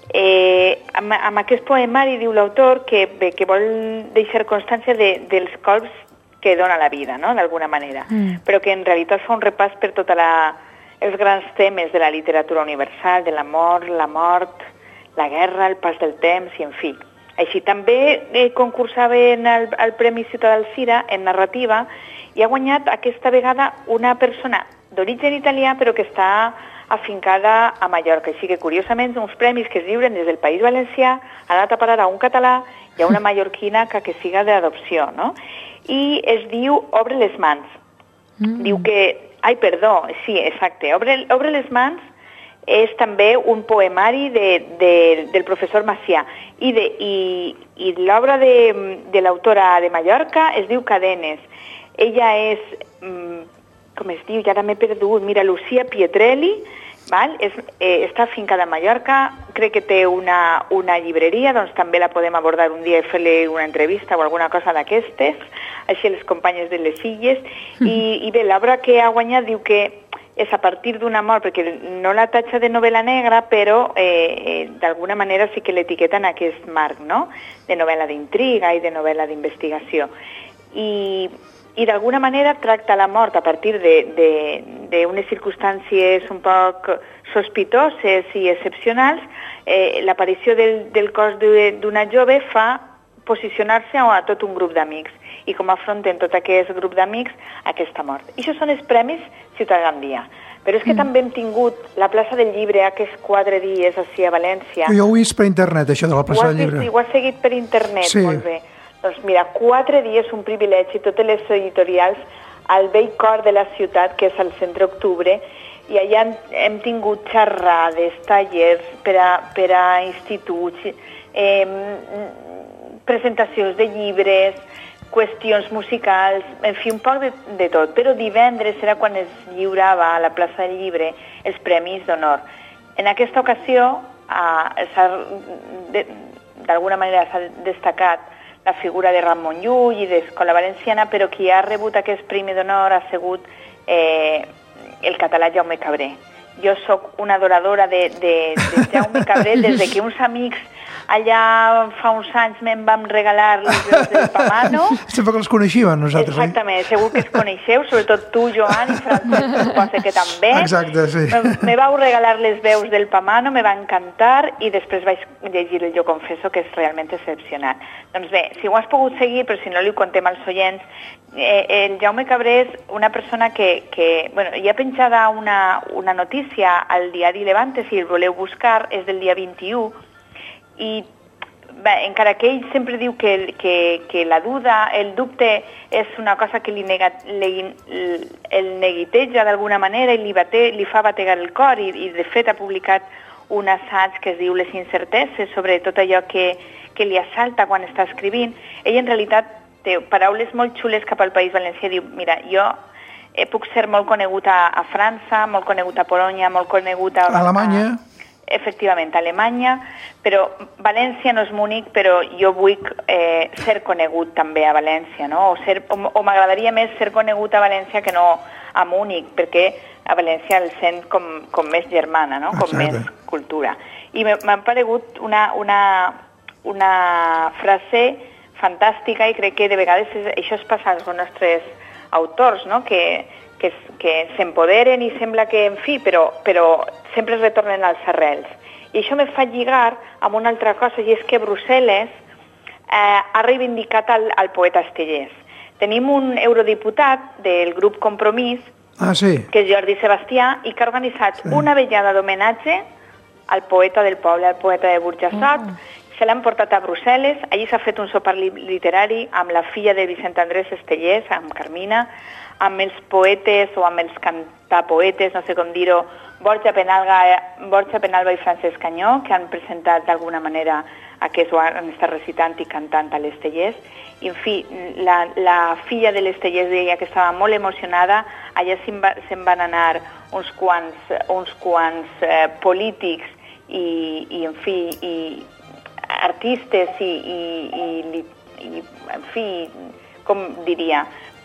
Eh, amb, amb aquest poemari diu l'autor que, bé, que vol deixar constància de, dels colps que dona la vida, no?, d'alguna manera, mm. però que en realitat fa un repàs per tots els grans temes de la literatura universal, de l'amor, la mort, la guerra, el pas del temps, i en fi. Així també eh, concursava en el, el Premi Ciutat d'Alzira en narrativa i ha guanyat aquesta vegada una persona d'origen italià però que està afincada a Mallorca. Així que, curiosament, uns premis que es lliuren des del País Valencià han anat a parar a un català i a una mallorquina que, que siga d'adopció, no? I es diu Obre les mans. Mm. Diu que... Ai, perdó, sí, exacte. Obre, Obre les mans és també un poemari de, de, del professor Macià. I, de, i, i l'obra de, de l'autora de Mallorca es diu Cadenes. Ella és... Mm, com es diu, ja ara m'he perdut, mira, Lucía Pietrelli, val? És, eh, està afincada a Mallorca, crec que té una, una llibreria, doncs també la podem abordar un dia i fer-li una entrevista o alguna cosa d'aquestes, així les companyes de les Illes, mm. i, i bé, l'obra que ha guanyat diu que és a partir d'un amor, perquè no la tatxa de novel·la negra, però eh, eh, d'alguna manera sí que l'etiqueta en aquest marc, no?, de novel·la d'intriga i de novel·la d'investigació. I... i d'alguna manera tracta la mort a partir d'unes circumstàncies un poc sospitoses i excepcionals. Eh, l'aparició del, del cos d'una jove fa posicionar-se a tot un grup d'amics i com afronten tot aquest grup d'amics aquesta mort. I això són els premis Ciutat Gandia. Però és que mm. també hem tingut la plaça del Llibre aquests quatre dies així a València. Jo ho he vist per internet, això de la plaça del Llibre. Ho has, ho has seguit per internet, sí. Molt bé. Doncs mira, quatre dies, un privilegi, totes les editorials al vell cor de la ciutat, que és al Centre Octubre, i allà hem, hem tingut xerrades, tallers per a, per a instituts, eh, presentacions de llibres, qüestions musicals, en fi, un poc de, de tot. Però divendres era quan es lliurava a la plaça del Llibre els Premis d'Honor. En aquesta ocasió, eh, d'alguna manera s'ha destacat la figura de Ramon Llull i d'Escola Valenciana, però qui ha rebut aquest Premi d'Honor ha sigut eh, el català Jaume Cabré. Jo sóc una adoradora de, de, de Jaume Cabré des de que uns amics allà fa uns anys me'n vam regalar les veus del Pamano. Sempre que els coneixíem nosaltres. Exactament, eh? Segur que els coneixeu, sobretot tu, Joan, i Francesc, suposo que també. Exacte, sí. Me, me vau regalar les veus del Pamano, me va encantar, i després vaig llegir el Jo Confesso, que és realment excepcional. Doncs bé, si ho has pogut seguir, però si no li ho contem als oients, eh, el Jaume Cabré és una persona que, que bueno, hi ha penjada una, una notícia al diari Levante, si el voleu buscar, és del dia vint-i-u, i bé, encara que ell sempre diu que, que, que la duda, el dubte és una cosa que li nega, li, el neguiteja d'alguna manera i li, bate, li fa bategar el cor, i, i de fet ha publicat un assaig que es diu Les incerteses, sobre tot allò que, que li assalta quan està escrivint. Ell en realitat té paraules molt xules cap al País Valencià, diu, mira, jo eh, puc ser molt conegut a, a França, molt conegut a Polònia, molt conegut a... Alemanya. A, efectivament, a Alemanya, però València no és Múnich, però jo vull eh, ser conegut també a València, no? O, ser, o, o m'agradaria més ser conegut a València que no a Múnich, perquè a València el sent com, com més germana, no? Com Exacte. Més cultura. I m'ha paregut una, una, una frase fantàstica, i crec que de vegades això es passa als nostres autors, no? Que que, que s'empoderen i sembla que, en fi, però, però sempre retornen als arrels. I això me fa lligar amb una altra cosa, i és que Brussel·les eh, ha reivindicat al, al poeta Estellés. Tenim un eurodiputat del grup Compromís, ah, sí. que és Jordi Sebastià, i que ha organitzat sí. una vetllada d'homenatge al poeta del poble, al poeta de Burjassot. Mm. Se l'han portat a Brussel·les, allí s'ha fet un sopar literari amb la filla de Vicent Andrés Estellés, amb Carmina, amb els poetes o amb els cantapoetes, no sé com dir-ho, Borja Penalba, Borja Penalba i Francesc Canyó, que han presentat d'alguna manera aquests ho han estat recitant i cantant a l'Estellés. I, en fi, la, la filla de l'Estellés deia que estava molt emocionada, allà se'n va, se van anar uns quants, uns quants eh, polítics i, i, en fi, i artistes i, i, i, i, en fi, com diria,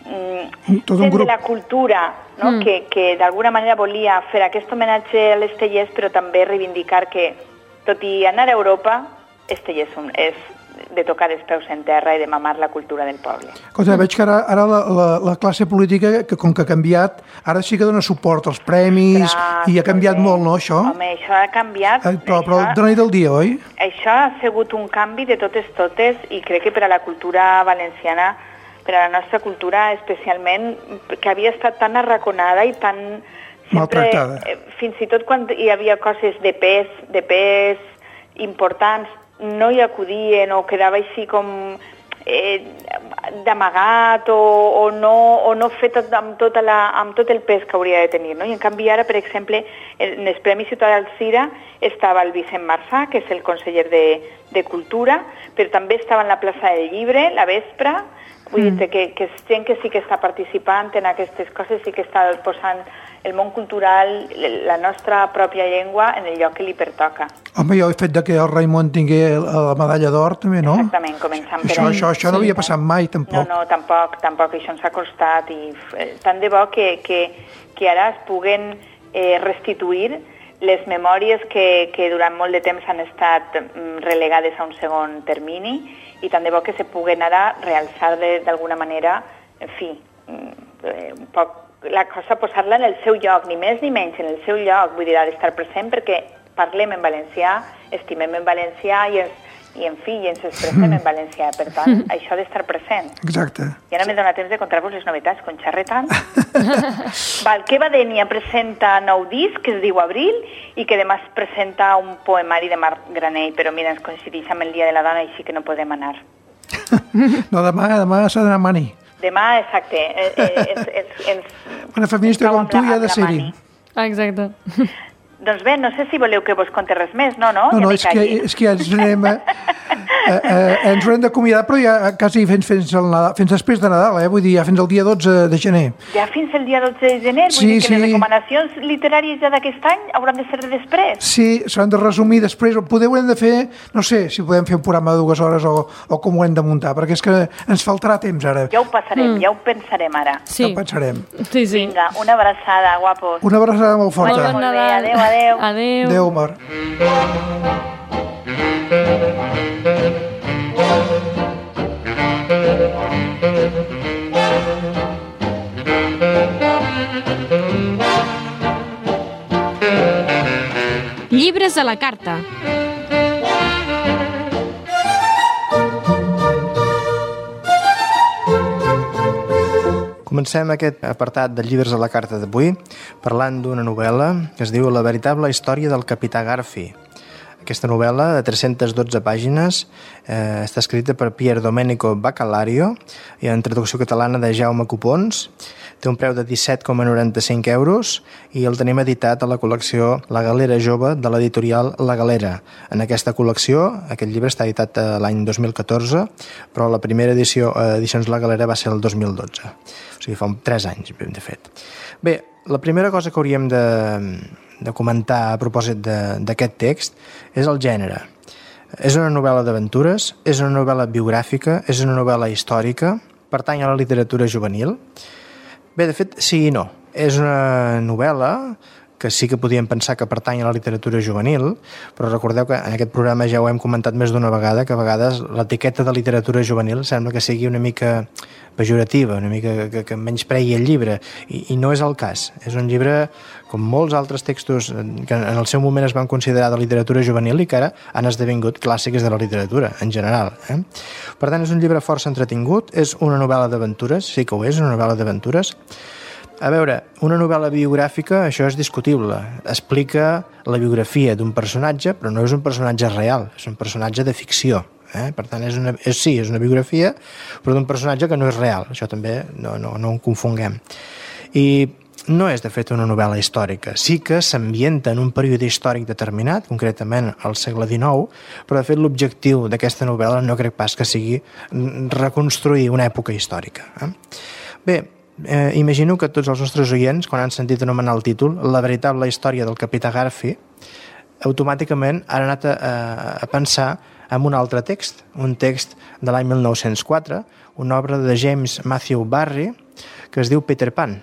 tot un grup de la cultura, no? mm. que, que d'alguna manera volia fer aquest homenatge a l'Estellés, però també reivindicar que, tot i anar a Europa, Estellés és de tocar els peus en terra i de mamar la cultura del poble. Escolta, veig que ara, ara la, la, la classe política, que com que ha canviat, ara sí que dona suport als premis. Clar, i ha canviat bé. molt, no, això? Home, això ha canviat. Eh, però, però això, de nit del dia, oi? Això ha sigut un canvi de totes totes i crec que per a la cultura valenciana, per a la nostra cultura especialment, que havia estat tan arraconada i tan... Sempre, maltractada. Eh, fins i tot quan hi havia coses de pes, de pes importants, no hi acudien o quedava així com eh, d'amagat o, o, no, o no fet amb, tota la, amb tot el pes que hauria de tenir. No? I en canvi ara, per exemple, en els Premis Ciutat d'Alzira estava el Vicent Marçà, que és el conseller de, de Cultura, però també estava en la plaça del Llibre, la vespre, vull mm. dir que, que és gent que sí que està participant en aquestes coses, sí que està posant el món cultural, la nostra pròpia llengua, en el lloc que li pertoca. Home, jo he fet que el Raimon tingué la medalla d'or, també, no? Exactament, començant per això, això, això sí, no havia passat mai, tampoc. No, no, tampoc, tampoc, això ens ha costat, i tant de bo que, que, que ara es puguen eh, restituir les memòries que, que durant molt de temps han estat relegades a un segon termini, i tant de bo que se puguen ara realçar d'alguna manera, en fi, un poc la cosa, posar-la en el seu lloc, ni més ni menys, en el seu lloc, vull dir, ha d'estar present perquè parlem en valencià, estimem en valencià i, ens, i en fi, i ens expressem en valencià. Per tant, això ha d'estar present. Exacte. I ara m'he donat temps de contar-vos les novetats, con xerretant. Val, que Badenia presenta nou disc, que es diu Abril, i que demà es presenta un poemari de Marc Granell, però mira, ens coincideix amb el Dia de la Dona, així que no podem anar. No, demà, demà s'ha d'anar a Mani. Demà, exacte. Eh, eh, ens, ens, ens, Una feminista com tu hi ha de ser-hi. Exacte. Doncs bé, no sé si voleu que vos conti res més, no, no? No, no, és que, és que ja ens anem... Eh, eh, ens haurem d'acomiadar, però ja quasi fins, fins, el Nadal, fins després de Nadal, eh? Vull dir, ja fins el dia dotze de gener. Ja fins el dia dotze de gener? Vull sí, dir que sí. les recomanacions literàries ja d'aquest any hauran de ser de després? Sí, s'hauran de resumir després. Podeu hem de fer, no sé, si podem fer un programa de dues hores o, o com ho hem de muntar, perquè és que ens faltarà temps ara. Ja ho passarem, mm. ja ho pensarem ara. Sí. Ja ho pensarem. Sí, sí. Vinga, una abraçada, guapos. Una abraçada molt forta. Molt bon Nadal. Adéu, adéu. Adéu. Adéu, Mar. Llibres a la carta. Comencem aquest apartat de llibres a la carta d'avui parlant d'una novel·la que es diu La veritable història del capità Garfi. Aquesta novel·la, de tres-centes dotze pàgines, eh, està escrita per Pier Domenico Bacalario i en traducció catalana de Jaume Copons. Té un preu de disset coma noranta-cinc euros i el tenim editat a la col·lecció La Galera Jove de l'editorial La Galera. En aquesta col·lecció, aquest llibre està editat l'any dos mil catorze, però la primera edició, eh, edicions La Galera, va ser el dos mil dotze. O sigui, fa tres anys, de fet. Bé, la primera cosa que hauríem de... de comentar a propòsit d'aquest text és el gènere. És una novel·la d'aventures, és una novel·la biogràfica, és una novel·la històrica, pertany a la literatura juvenil. Bé, de fet, sí i no. És una novel·la que sí que podíem pensar que pertany a la literatura juvenil, però recordeu que en aquest programa ja ho hem comentat més d'una vegada, que a vegades l'etiqueta de literatura juvenil sembla que sigui una mica pejorativa, una mica que, que menyspreï el llibre, i, i no és el cas. És un llibre, com molts altres textos que en el seu moment es van considerar de literatura juvenil i que ara han esdevingut clàssics de la literatura, en general. Eh? Per tant, és un llibre força entretingut, és una novel·la d'aventures, sí que ho és, una novel·la d'aventures. A veure, una novel·la biogràfica, això és discutible. Explica la biografia d'un personatge, però no és un personatge real, és un personatge de ficció. Eh? Per tant, és una, és, sí, és una biografia, però d'un personatge que no és real. Això també no, no, no ho confonguem. I no és, de fet, una novel·la històrica. Sí que s'ambienta en un període històric determinat, concretament al segle dinou, però, de fet, l'objectiu d'aquesta novel·la no crec pas que sigui reconstruir una època històrica. Eh? Bé, eh, imagino que tots els nostres oients, quan han sentit anomenar el títol, La veritable història del capità Garfi, automàticament han anat a, a pensar en un altre text, un text de l'any mil nou-cents quatre, una obra de James Matthew Barrie, que es diu Peter Pan.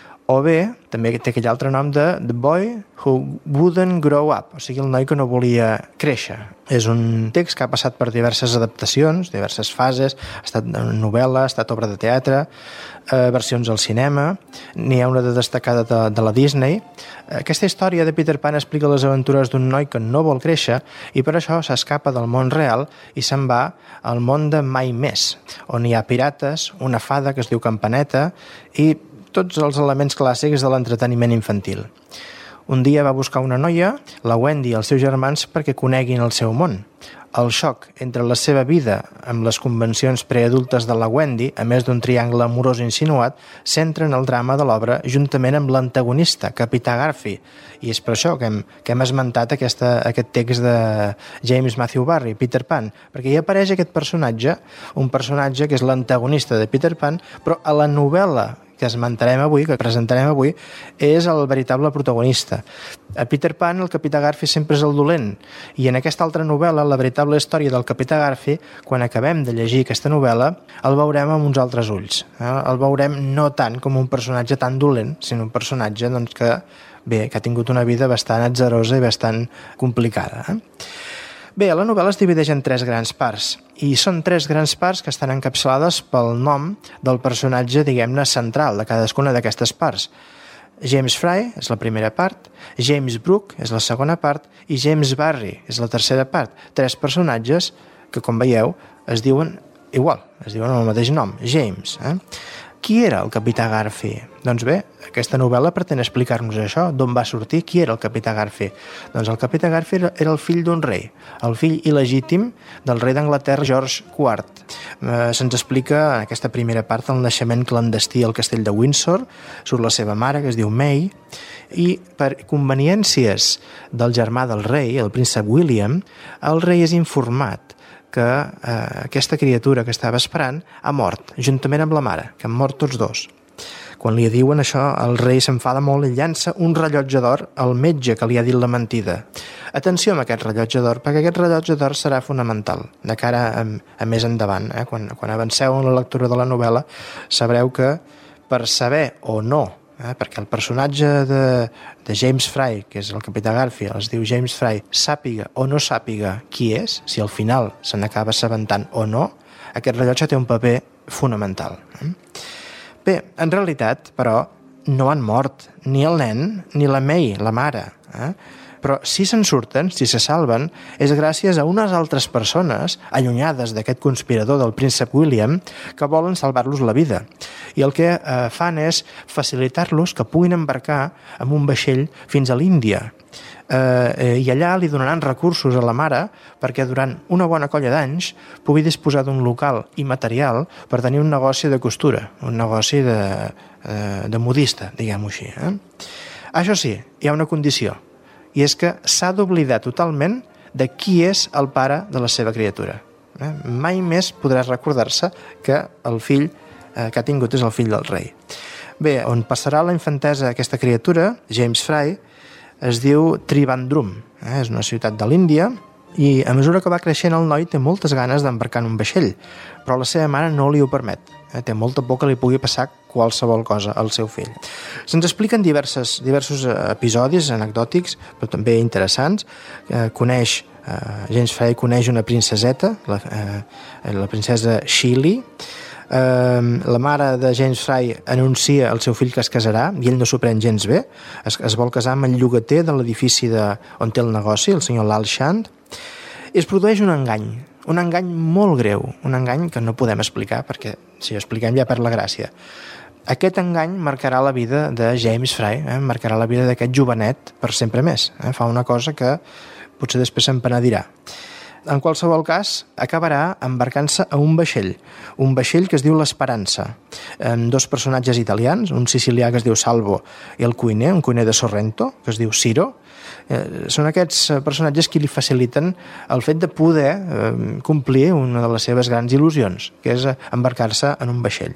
O bé, també té aquell altre nom de The Boy Who Wouldn't Grow Up, o sigui, el noi que no volia créixer. És un text que ha passat per diverses adaptacions, diverses fases, ha estat novel·la, ha estat obra de teatre, eh, versions al cinema, n'hi ha una de destacada de, de la Disney. Aquesta història de Peter Pan explica les aventures d'un noi que no vol créixer i per això s'escapa del món real i se'n va al món de Mai Més, on hi ha pirates, una fada que es diu Campaneta i tots els elements clàssics de l'entreteniment infantil. Un dia va buscar una noia, la Wendy i els seus germans, perquè coneguin el seu món. El xoc entre la seva vida amb les convencions preadultes de la Wendy, a més d'un triangle amorós insinuat, centra en el drama de l'obra juntament amb l'antagonista, Capità Garfi. I és per això que hem, que hem esmentat aquesta, aquest text de James Matthew Barrie, Peter Pan, perquè hi apareix aquest personatge, un personatge que és l'antagonista de Peter Pan, però a la novel·la que esmentarem avui, que presentarem avui, és el veritable protagonista. A Peter Pan, el capità Garfi sempre és el dolent, i en aquesta altra novel·la, La veritable història del capità Garfi, quan acabem de llegir aquesta novel·la, el veurem amb uns altres ulls. Eh? El veurem no tant com un personatge tan dolent, sinó un personatge doncs, que, bé, que ha tingut una vida bastant atzarosa i bastant complicada. Eh? Bé, la novel·la es divideix en tres grans parts, i són tres grans parts que estan encapçalades pel nom del personatge, diguem-ne, central de cadascuna d'aquestes parts. James Fry és la primera part, James Brooke és la segona part i James Barrie és la tercera part. Tres personatges que, com veieu, es diuen igual, es diuen el mateix nom, James. Eh? Qui era el capità Garfi? Doncs bé, aquesta novel·la pretén explicar-nos això, d'on va sortir, qui era el capità Garfi. Doncs el capità Garfi era el fill d'un rei, el fill il·legítim del rei d'Anglaterra, George quart. Eh, se'ns explica en aquesta primera part el naixement clandestí al castell de Windsor, surt la seva mare, que es diu May, i per conveniències del germà del rei, el príncep William, el rei és informat que eh, aquesta criatura que estava esperant ha mort, juntament amb la mare, que han mort tots dos. Quan li diuen això, el rei s'enfada molt i llança un rellotge d'or al metge que li ha dit la mentida. Atenció amb aquest rellotge d'or, perquè aquest rellotge d'or serà fonamental de cara a, a més endavant. Eh? Quan, quan avanceu en la lectura de la novel·la, sabreu que per saber o no, eh? perquè el personatge de, de James Fry, que és el capità Garfi, es diu James Fry, sàpiga o no sàpiga qui és, si al final se n'acaba assabentant o no, aquest rellotge té un paper fonamental. Bé, en realitat, però, no han mort ni el nen ni la May, la mare. Eh? Però si se'n surten, si se salven, és gràcies a unes altres persones allunyades d'aquest conspirador del príncep William que volen salvar-los la vida. I el que eh, fan és facilitar-los que puguin embarcar amb un vaixell fins a l'Índia. Eh, i allà li donaran recursos a la mare perquè durant una bona colla d'anys pugui disposar d'un local i material per tenir un negoci de costura, un negoci de, eh, de modista, diguem-ho així. Eh? Això sí, hi ha una condició, i és que s'ha d'oblidar totalment de qui és el pare de la seva criatura. Eh? Mai més podrà recordar-se que el fill eh, que ha tingut és el fill del rei. Bé, on passarà la infantesa aquesta criatura, James Fry, es diu Trivandrum, eh? és una ciutat de l'Índia, i a mesura que va creixent el noi té moltes ganes d'embarcar en un vaixell, però la seva mare no li ho permet. Eh? Té molta por que li pugui passar qualsevol cosa al seu fill. Se'ns expliquen diverses, diversos episodis anecdòtics, però també interessants. Eh, coneix, eh, James Fry coneix una princeseta, la, eh, la princesa Shili, eh, la mare de James Fry anuncia al seu fill que es casarà i ell no s'ho pren gens bé, es, es vol casar amb el llogater de l'edifici de, on té el negoci, el senyor Lal Shand, i es produeix un engany, un engany molt greu, un engany que no podem explicar perquè si ho expliquem ja perd la gràcia. Aquest engany marcarà la vida de James Fry, eh? marcarà la vida d'aquest jovenet per sempre més. Eh? Fa una cosa que potser després se'n penedirà. En qualsevol cas, acabarà embarcant-se a un vaixell, un vaixell que es diu l'Esperança, amb dos personatges italians, un sicilià que es diu Salvo i el cuiner, un cuiner de Sorrento, que es diu Ciro. Eh, són aquests personatges que li faciliten el fet de poder eh, complir una de les seves grans il·lusions, que és embarcar-se en un vaixell.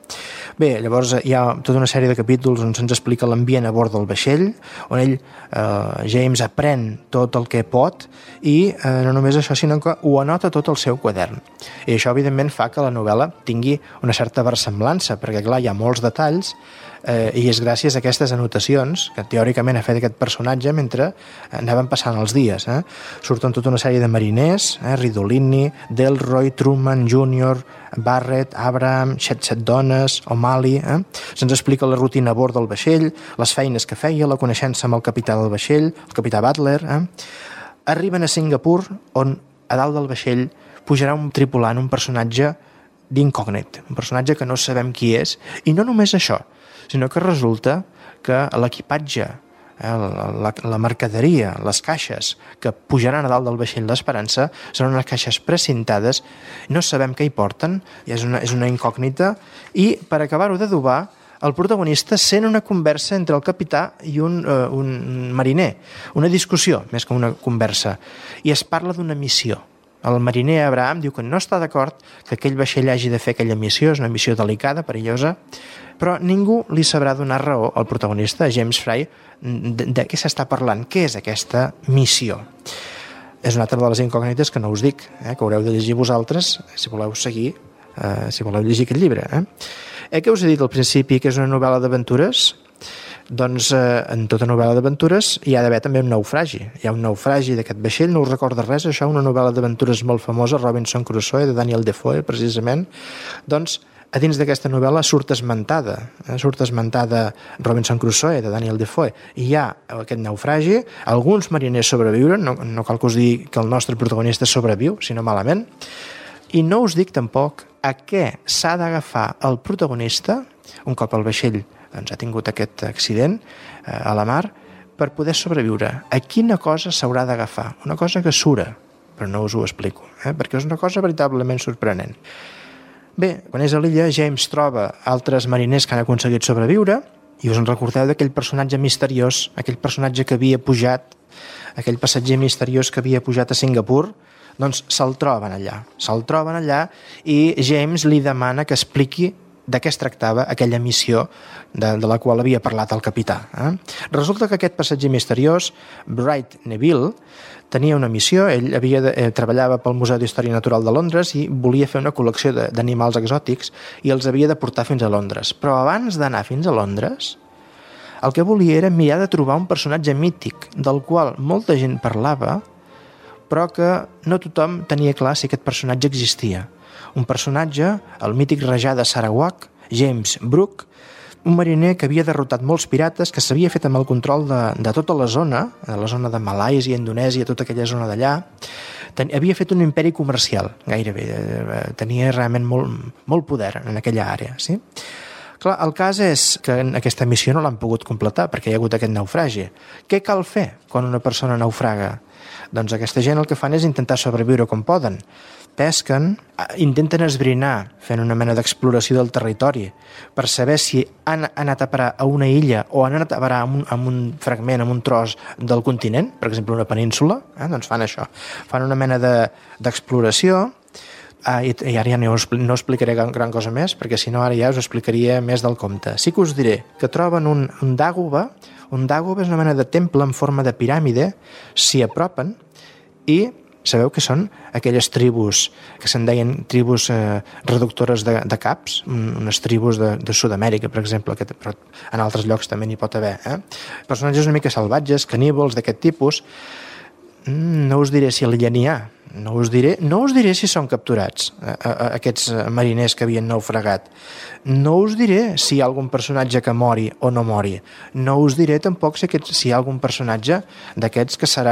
Bé, llavors hi ha tota una sèrie de capítols on se'ns explica l'ambient a bord del vaixell, on ell, eh, James, aprèn tot el que pot i eh, no només això, sinó que ho anota tot al seu quadern. I això, evidentment, fa que la novel·la tingui una certa versemblança, perquè, clar, hi ha molts detalls eh, i és gràcies a aquestes anotacions que teòricament ha fet aquest personatge mentre anaven passant els dies. Eh? Surten tota una sèrie de mariners, eh? Ridolini, Delroy, Truman, Junior, Barrett, Abraham, set set dones, O'Malley. Eh? Se'ns explica la rutina a bord del vaixell, les feines que feia, la coneixença amb el capità del vaixell, el capità Butler. Eh? Arriben a Singapur, on a dalt del vaixell pujarà un tripulant, un personatge d'incògnit, un personatge que no sabem qui és, i no només això, sinó que resulta que l'equipatge, eh, la, la, la mercaderia, les caixes que pujaran a dalt del vaixell l'Esperança són unes caixes precintades, no sabem què hi porten, i és una, és una incògnita, i per acabar-ho d'adobar, el protagonista sent una conversa entre el capità i un, uh, un mariner, una discussió més que una conversa, i es parla d'una missió. El mariner Abraham diu que no està d'acord que aquell vaixell hagi de fer aquella missió, és una missió delicada, perillosa, però ningú li sabrà donar raó al protagonista, James Fry, de, de què s'està parlant, què és aquesta missió. És una altra de les incògnites que no us dic, eh, que haureu de llegir vosaltres si voleu seguir, eh, si voleu llegir aquest llibre. Eh? Eh, què us he dit al principi, que és una novel·la d'aventures? Doncs eh, en tota novel·la d'aventures hi ha d'haver també un naufragi. Hi ha un naufragi d'aquest vaixell, no us recorda res, això, una novel·la d'aventures molt famosa, Robinson Crusoe, de Daniel Defoe, precisament. Doncs a dins d'aquesta novel·la surt esmentada, eh? surt esmentada Robinson Crusoe, de Daniel Defoe, i hi ha aquest naufragi, alguns mariners sobreviuen, no, no cal que us digui que el nostre protagonista sobreviu, sinó malament, i no us dic tampoc a què s'ha d'agafar el protagonista, un cop el vaixell doncs, ha tingut aquest accident eh, a la mar, per poder sobreviure. A quina cosa s'haurà d'agafar? Una cosa que sura, però no us ho explico, eh? perquè és una cosa veritablement sorprenent. Bé, quan és a l'illa, James troba altres mariners que han aconseguit sobreviure, i us en recordeu d'aquell personatge misteriós, aquell personatge que havia pujat, aquell passatger misteriós que havia pujat a Singapur, doncs se'l troben allà. Se'l troben allà i James li demana que expliqui de què es tractava aquella missió de, de la qual havia parlat el capità. Eh? Resulta que aquest passatger misteriós, Bright Neville, tenia una missió, ell havia de, eh, treballava pel Museu d'Història Natural de Londres i volia fer una col·lecció d'animals exòtics i els havia de portar fins a Londres. Però abans d'anar fins a Londres, el que volia era mirar de trobar un personatge mític del qual molta gent parlava, però que no tothom tenia clar si aquest personatge existia. Un personatge, el mític rajà de Sarawak, James Brooke, un mariner que havia derrotat molts pirates, que s'havia fet amb el control de, de tota la zona, de la zona de Malàisia, Indonèsia, tota aquella zona d'allà. Ten, havia fet un imperi comercial, gairebé. Tenia realment molt, molt poder en aquella àrea. Sí? Clar, el cas és que en aquesta missió no l'han pogut completar perquè hi ha hagut aquest naufragi. Què cal fer quan una persona naufraga? Doncs aquesta gent el que fan és intentar sobreviure com poden. Pesquen, intenten esbrinar fent una mena d'exploració del territori per saber si han anat a parar a una illa o han anat a parar a un, a un fragment, a un tros del continent, per exemple una península, eh? doncs fan això. Fan una mena d'exploració de, ah, i, i ara ja no, no explicaré gran, gran cosa més perquè si no ara ja us explicaria més del compte. Sí que us diré que troben un, un dàgoba, un dàgoba és una mena de temple en forma de piràmide, s'hi apropen i sabeu que són aquelles tribus que se'n deien tribus eh, reductores de, de caps, unes tribus de, de Sud-amèrica, per exemple, que però en altres llocs també n'hi pot haver. Eh? Personatges una mica salvatges, caníbals, d'aquest tipus. No us diré si allà n'hi ha. No us diré, no us diré si són capturats, a, a, aquests mariners que havien naufragat. No us diré si hi ha algun personatge que mori o no mori. No us diré tampoc si, aquest, si hi ha algun personatge d'aquests que serà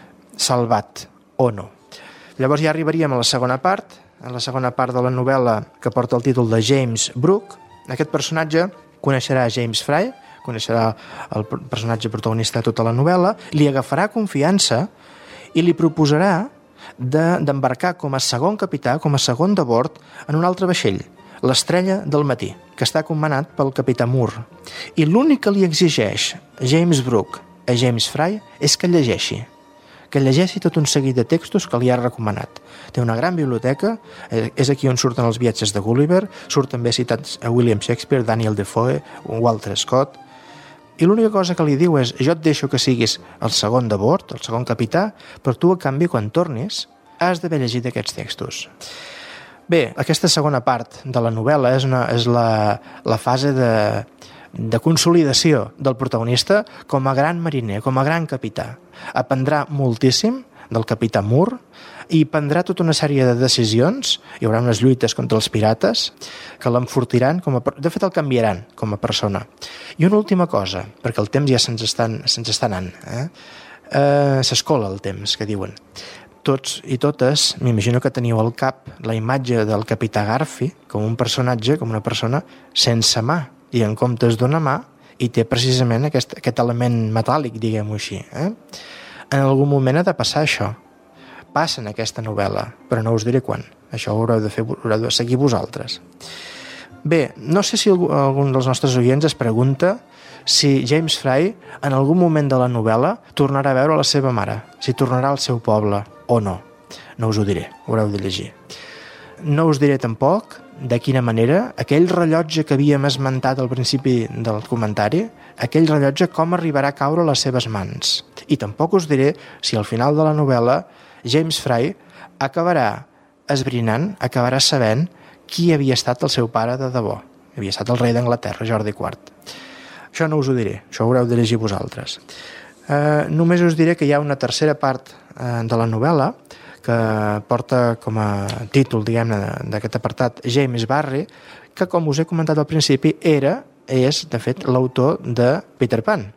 salvat o no. Llavors ja arribaríem a la segona part, a la segona part de la novel·la que porta el títol de James Brooke. Aquest personatge coneixerà James Fry, coneixerà el personatge protagonista de tota la novel·la, li agafarà confiança i li proposarà d'embarcar com a segon capità, com a segon de bord, en un altre vaixell, l'Estrella del Matí, que està comandat pel capità Moore. I l'únic que li exigeix James Brooke a James Fry és que llegeixi, que llegeixi tot un seguit de textos que li ha recomanat. Té una gran biblioteca, és aquí on surten els viatges de Gulliver, surten també citats a William Shakespeare, Daniel Defoe, Walter Scott, i l'única cosa que li diu és: jo et deixo que siguis el segon de bord, el segon capità, però tu, a canvi, quan tornis, has d'haver llegit aquests textos. Bé, aquesta segona part de la novel·la és, una, és la, la fase de, de consolidació del protagonista com a gran mariner, com a gran capità. Aprendrà moltíssim del capità Moore i prendrà tota una sèrie de decisions. Hi haurà unes lluites contra els pirates que l'enfortiran, com a, de fet el canviaran com a persona. I una última cosa, perquè el temps ja se'ns està, se'ns està anant, eh? Eh, s'escola el temps, que diuen. Tots i totes, m'imagino que teniu al cap la imatge del capità Garfi com un personatge, com una persona sense mà, i en comptes d'una mà i té precisament aquest, aquest element metàl·lic, diguem-ho així. Eh? En algun moment ha de passar això. Passa en aquesta novel·la, però no us diré quan. Això ho haureu de fer, haureu de seguir vosaltres. Bé, no sé si algun dels nostres oients es pregunta si James Fry en algun moment de la novel·la tornarà a veure la seva mare, si tornarà al seu poble o no. No us ho diré, ho haureu de llegir. No us diré tampoc de quina manera aquell rellotge que havíem esmentat al principi del comentari, aquell rellotge com arribarà a caure a les seves mans. I tampoc us diré si al final de la novel·la James Fry acabarà esbrinant, acabarà sabent qui havia estat el seu pare de debò. Havia estat el rei d'Anglaterra, Jordi quart. Això no us ho diré, això ho haureu de llegir vosaltres. Eh, només us diré que hi ha una tercera part eh, de la novel·la que porta com a títol, diguem-ne, d'aquest apartat James Barrie, que, com us he comentat al principi, era, és, de fet, l'autor de Peter Pan.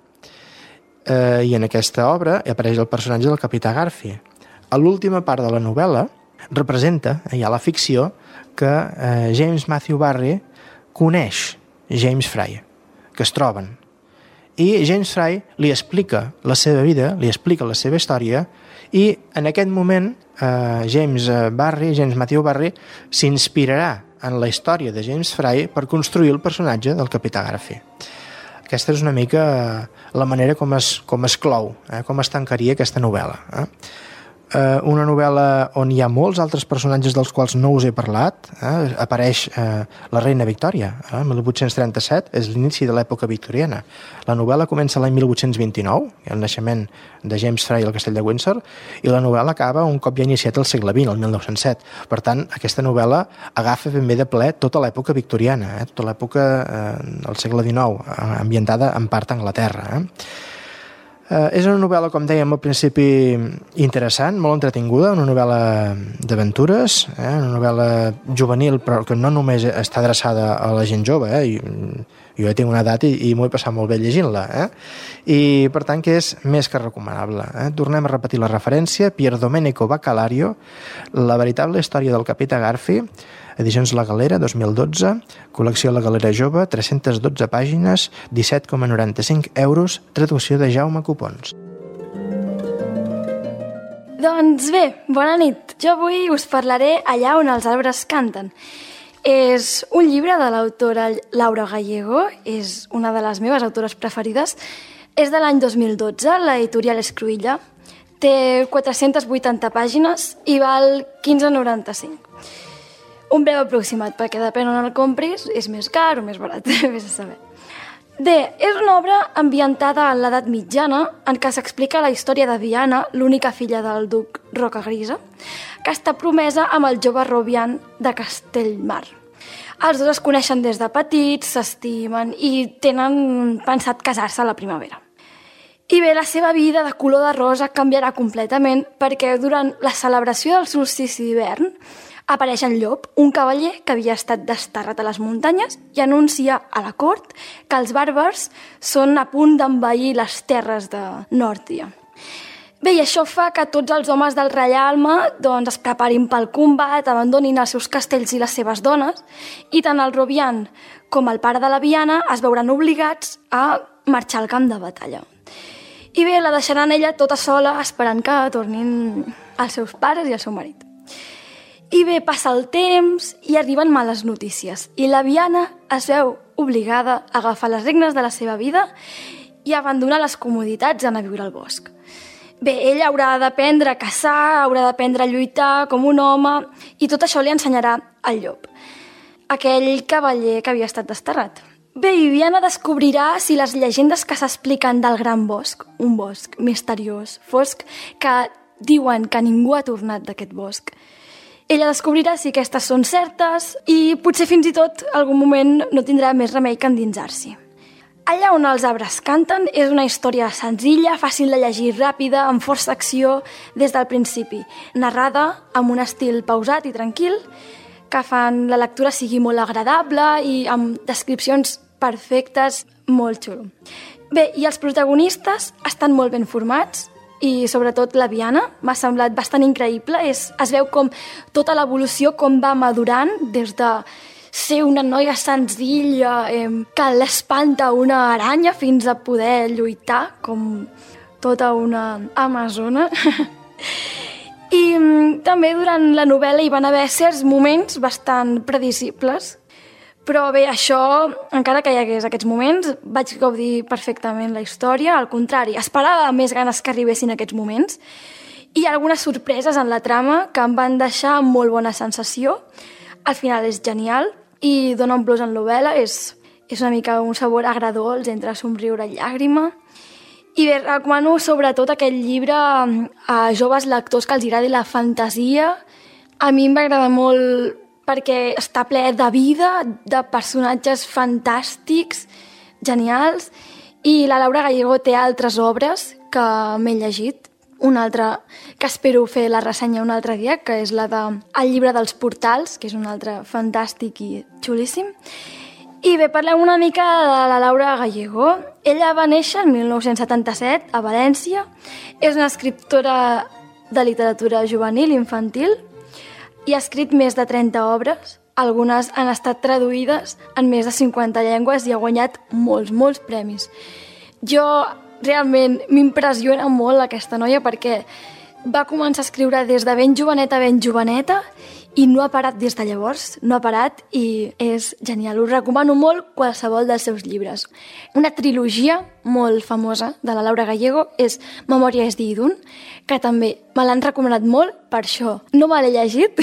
Eh, I en aquesta obra apareix el personatge del capità Garfi. A l'última part de la novel·la representa, hi ha la ficció, que eh, James Matthew Barrie coneix James Fry, que es troben. I James Fry li explica la seva vida, li explica la seva història, i en aquest moment eh, James Barrie, James Matthew Barrie, s'inspirarà en la història de James Fry per construir el personatge del capità Garfi. Aquesta és una mica la manera com es, com es clou, eh, com es tancaria aquesta novel·la. Eh? Eh, una novel·la on hi ha molts altres personatges dels quals no us he parlat. Eh? Apareix eh, la reina Victòria, eh? mil vuit-cents trenta-set, és l'inici de l'època victoriana. La novel·la comença l'any mil vuit-cents vint-i-nou, el naixement de James Fry al castell de Windsor, i la novel·la acaba un cop ja iniciat el segle vint, el mil nou-cents set. Per tant, aquesta novel·la agafa ben bé de ple tota l'època victoriana, eh? tota l'època eh, del segle dinou, eh, ambientada en part a Anglaterra. Eh? Uh, és una novel·la, com dèiem al principi, interessant, molt entretinguda, una novel·la d'aventures, eh? una novel·la juvenil, però que no només està adreçada a la gent jove, eh? I, jo ja tinc una edat i, i m'ho he passat molt bé llegint-la, eh? I per tant que és més que recomanable. Eh? Tornem a repetir la referència: Pier Domenico Bacalario, La veritable història del capità Garfi, edicions La Galera, dos mil dotze, col·lecció La Galera Jove, tres-centes dotze pàgines, disset coma noranta-cinc euros, traducció de Jaume Copons. Doncs bé, bona nit. Jo avui us parlaré Allà on els arbres canten. És un llibre de l'autora Laura Gallego, és una de les meves autores preferides. És de l'any dos mil dotze, l'editorial és Cruïlla. Té quatre-centes vuitanta pàgines i val quinze coma noranta-cinc. Un breu aproximat, perquè depèn on el compris, és més car o més barat, vés a saber. Bé, és una obra ambientada en l'edat mitjana en què s'explica la història de Diana, l'única filla del duc Rocagrisa, que està promesa amb el jove Robian de Castellmar. Els dos es coneixen des de petits, s'estimen i tenen pensat casar-se a la primavera. I bé, la seva vida de color de rosa canviarà completament perquè durant la celebració del solstici d'hivern apareix en Llop, un cavaller que havia estat desterrat a les muntanyes i anuncia a la cort que els bàrbars són a punt d'envair les terres de Nòrdia. Bé, i això fa que tots els homes del reialme doncs, es preparin pel combat, abandonin els seus castells i les seves dones, i tant el Robian com el pare de la Biana es veuran obligats a marxar al camp de batalla. I bé, la deixaran ella tota sola esperant que tornin els seus pares i el seu marit. I bé, passa el temps i arriben males notícies. I la Biana es veu obligada a agafar les regnes de la seva vida i abandonar les comoditats i anar a viure al bosc. Bé, ella haurà d'aprendre a caçar, haurà d'aprendre a lluitar com un home i tot això li ensenyarà el Llop, aquell cavaller que havia estat desterrat. Bé, i Biana descobrirà si les llegendes que s'expliquen del Gran Bosc, un bosc misteriós, fosc, que diuen que ningú ha tornat d'aquest bosc. Ella descobrirà si aquestes són certes i potser fins i tot algun moment no tindrà més remei que endinsar-s'hi. Allà on els arbres canten és una història senzilla, fàcil de llegir, ràpida, amb força acció des del principi, narrada amb un estil pausat i tranquil, que fan la lectura sigui molt agradable i amb descripcions perfectes, molt xulo. Bé, i els protagonistes estan molt ben formats, i sobretot la Biana m'ha semblat bastant increïble. Es, es veu com tota l'evolució com va madurant des de ser una noia senzilla eh, que l'espanta una aranya fins a poder lluitar com tota una amazona. I mm, també durant la novel·la hi van haver certs moments bastant predicibles. Però bé, això, encara que hi hagués aquests moments, vaig gaudir perfectament la història. Al contrari, esperava més ganes que arribessin aquests moments. I hi ha algunes sorpreses en la trama que em van deixar amb molt bona sensació. Al final és genial i dona un plus en novel·la. És, és una mica un sabor agredolç entre somriure i llàgrima. I bé, recomano sobretot aquest llibre a joves lectors que els agradi la fantasia. A mi em va agradar molt perquè està ple de vida, de personatges fantàstics, genials, i la Laura Gallego té altres obres que m'he llegit. Una altra que espero fer la ressenya un altre dia, que és la de El llibre dels portals, que és un altre fantàstic i xulíssim. I bé, parlem una mica de la Laura Gallego. Ella va néixer en mil nou-cents setanta-set a València. És una escriptora de literatura juvenil i infantil i ha escrit més de trenta obres. Algunes han estat traduïdes en més de cinquanta llengües i ha guanyat molts, molts premis. Jo realment m'impressiona molt aquesta noia perquè va començar a escriure des de ben joveneta, ben joveneta, i no ha parat des de llavors, no ha parat i és genial. Us recomano molt qualsevol dels seus llibres. Una trilogia molt famosa de la Laura Gallego és Memòries d'Idun, que també me l'han recomanat molt, per això no me l'he llegit,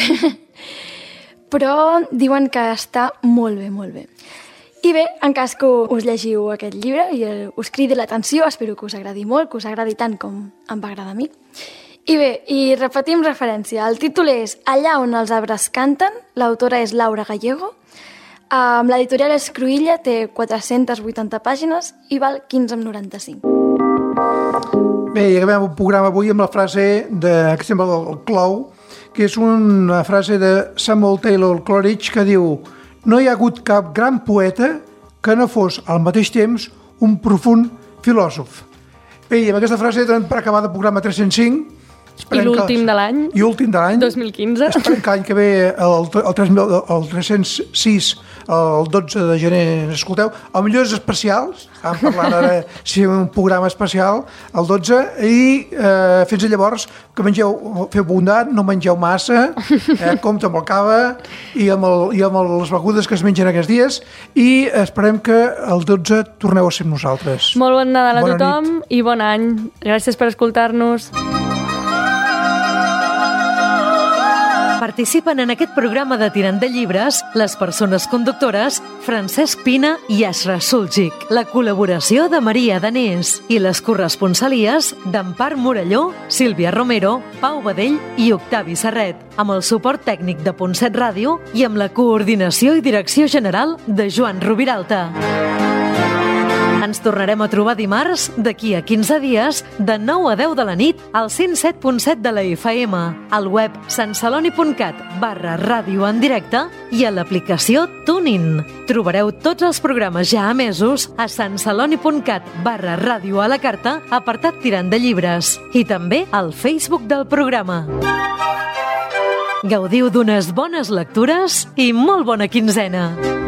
però diuen que està molt bé, molt bé. I bé, en cas que us llegiu aquest llibre i us cridi l'atenció, espero que us agradi molt, que us agradi tant com em va agradar a mi. I bé, i repetim referència. El títol és Allà on els arbres canten, l'autora és Laura Gallego, amb l'editorial Escruïlla, té quatre-centes vuitanta pàgines i val quinze coma noranta-cinc. Bé, i acabem el programa avui amb la frase de, que sembla el clou, que és una frase de Samuel Taylor Coleridge que diu: no hi ha hagut cap gran poeta que no fos al mateix temps un profund filòsof. Bé, i amb aquesta frase donem per acabar el programa tres-cents cinc. I l'últim de l'any. I últim de l'any. dos mil quinze. Esperem que l'any que ve, el, el, el tres-cents sis, el dotze de gener, ens escolteu. El millor és especials. Estàvem parlant ara si un programa especial, el dotze. I eh, fins a llavors, que mengeu, feu bondat, no mengeu massa, eh, compte amb el cava i amb, el, i amb les begudes que es mengen aquests dies. I esperem que el dotze torneu a ser amb nosaltres. Molt bon Nadal a Bona tothom nit. I bon any. Gràcies per escoltar-nos. Participen en aquest programa de Tirant de Llibres les persones conductores Francesc Pina i Asra Suljic, la col·laboració de Maria Danés i les corresponsalies d'Empar Morelló, Sílvia Romero, Pau Badell i Octavi Serret, amb el suport tècnic de Pontset Ràdio i amb la coordinació i direcció general de Joan Rubiralta. Ens tornarem a trobar dimarts, d'aquí a quinze dies, de nou a deu de la nit, al cent set punt set de la F M, al web santceloni.cat barra ràdio en directe i a l'aplicació TuneIn. Trobareu tots els programes ja emesos a santceloni.cat barra ràdio a la carta, apartat tirant de llibres, i també al Facebook del programa. Gaudiu d'unes bones lectures i molt bona quinzena!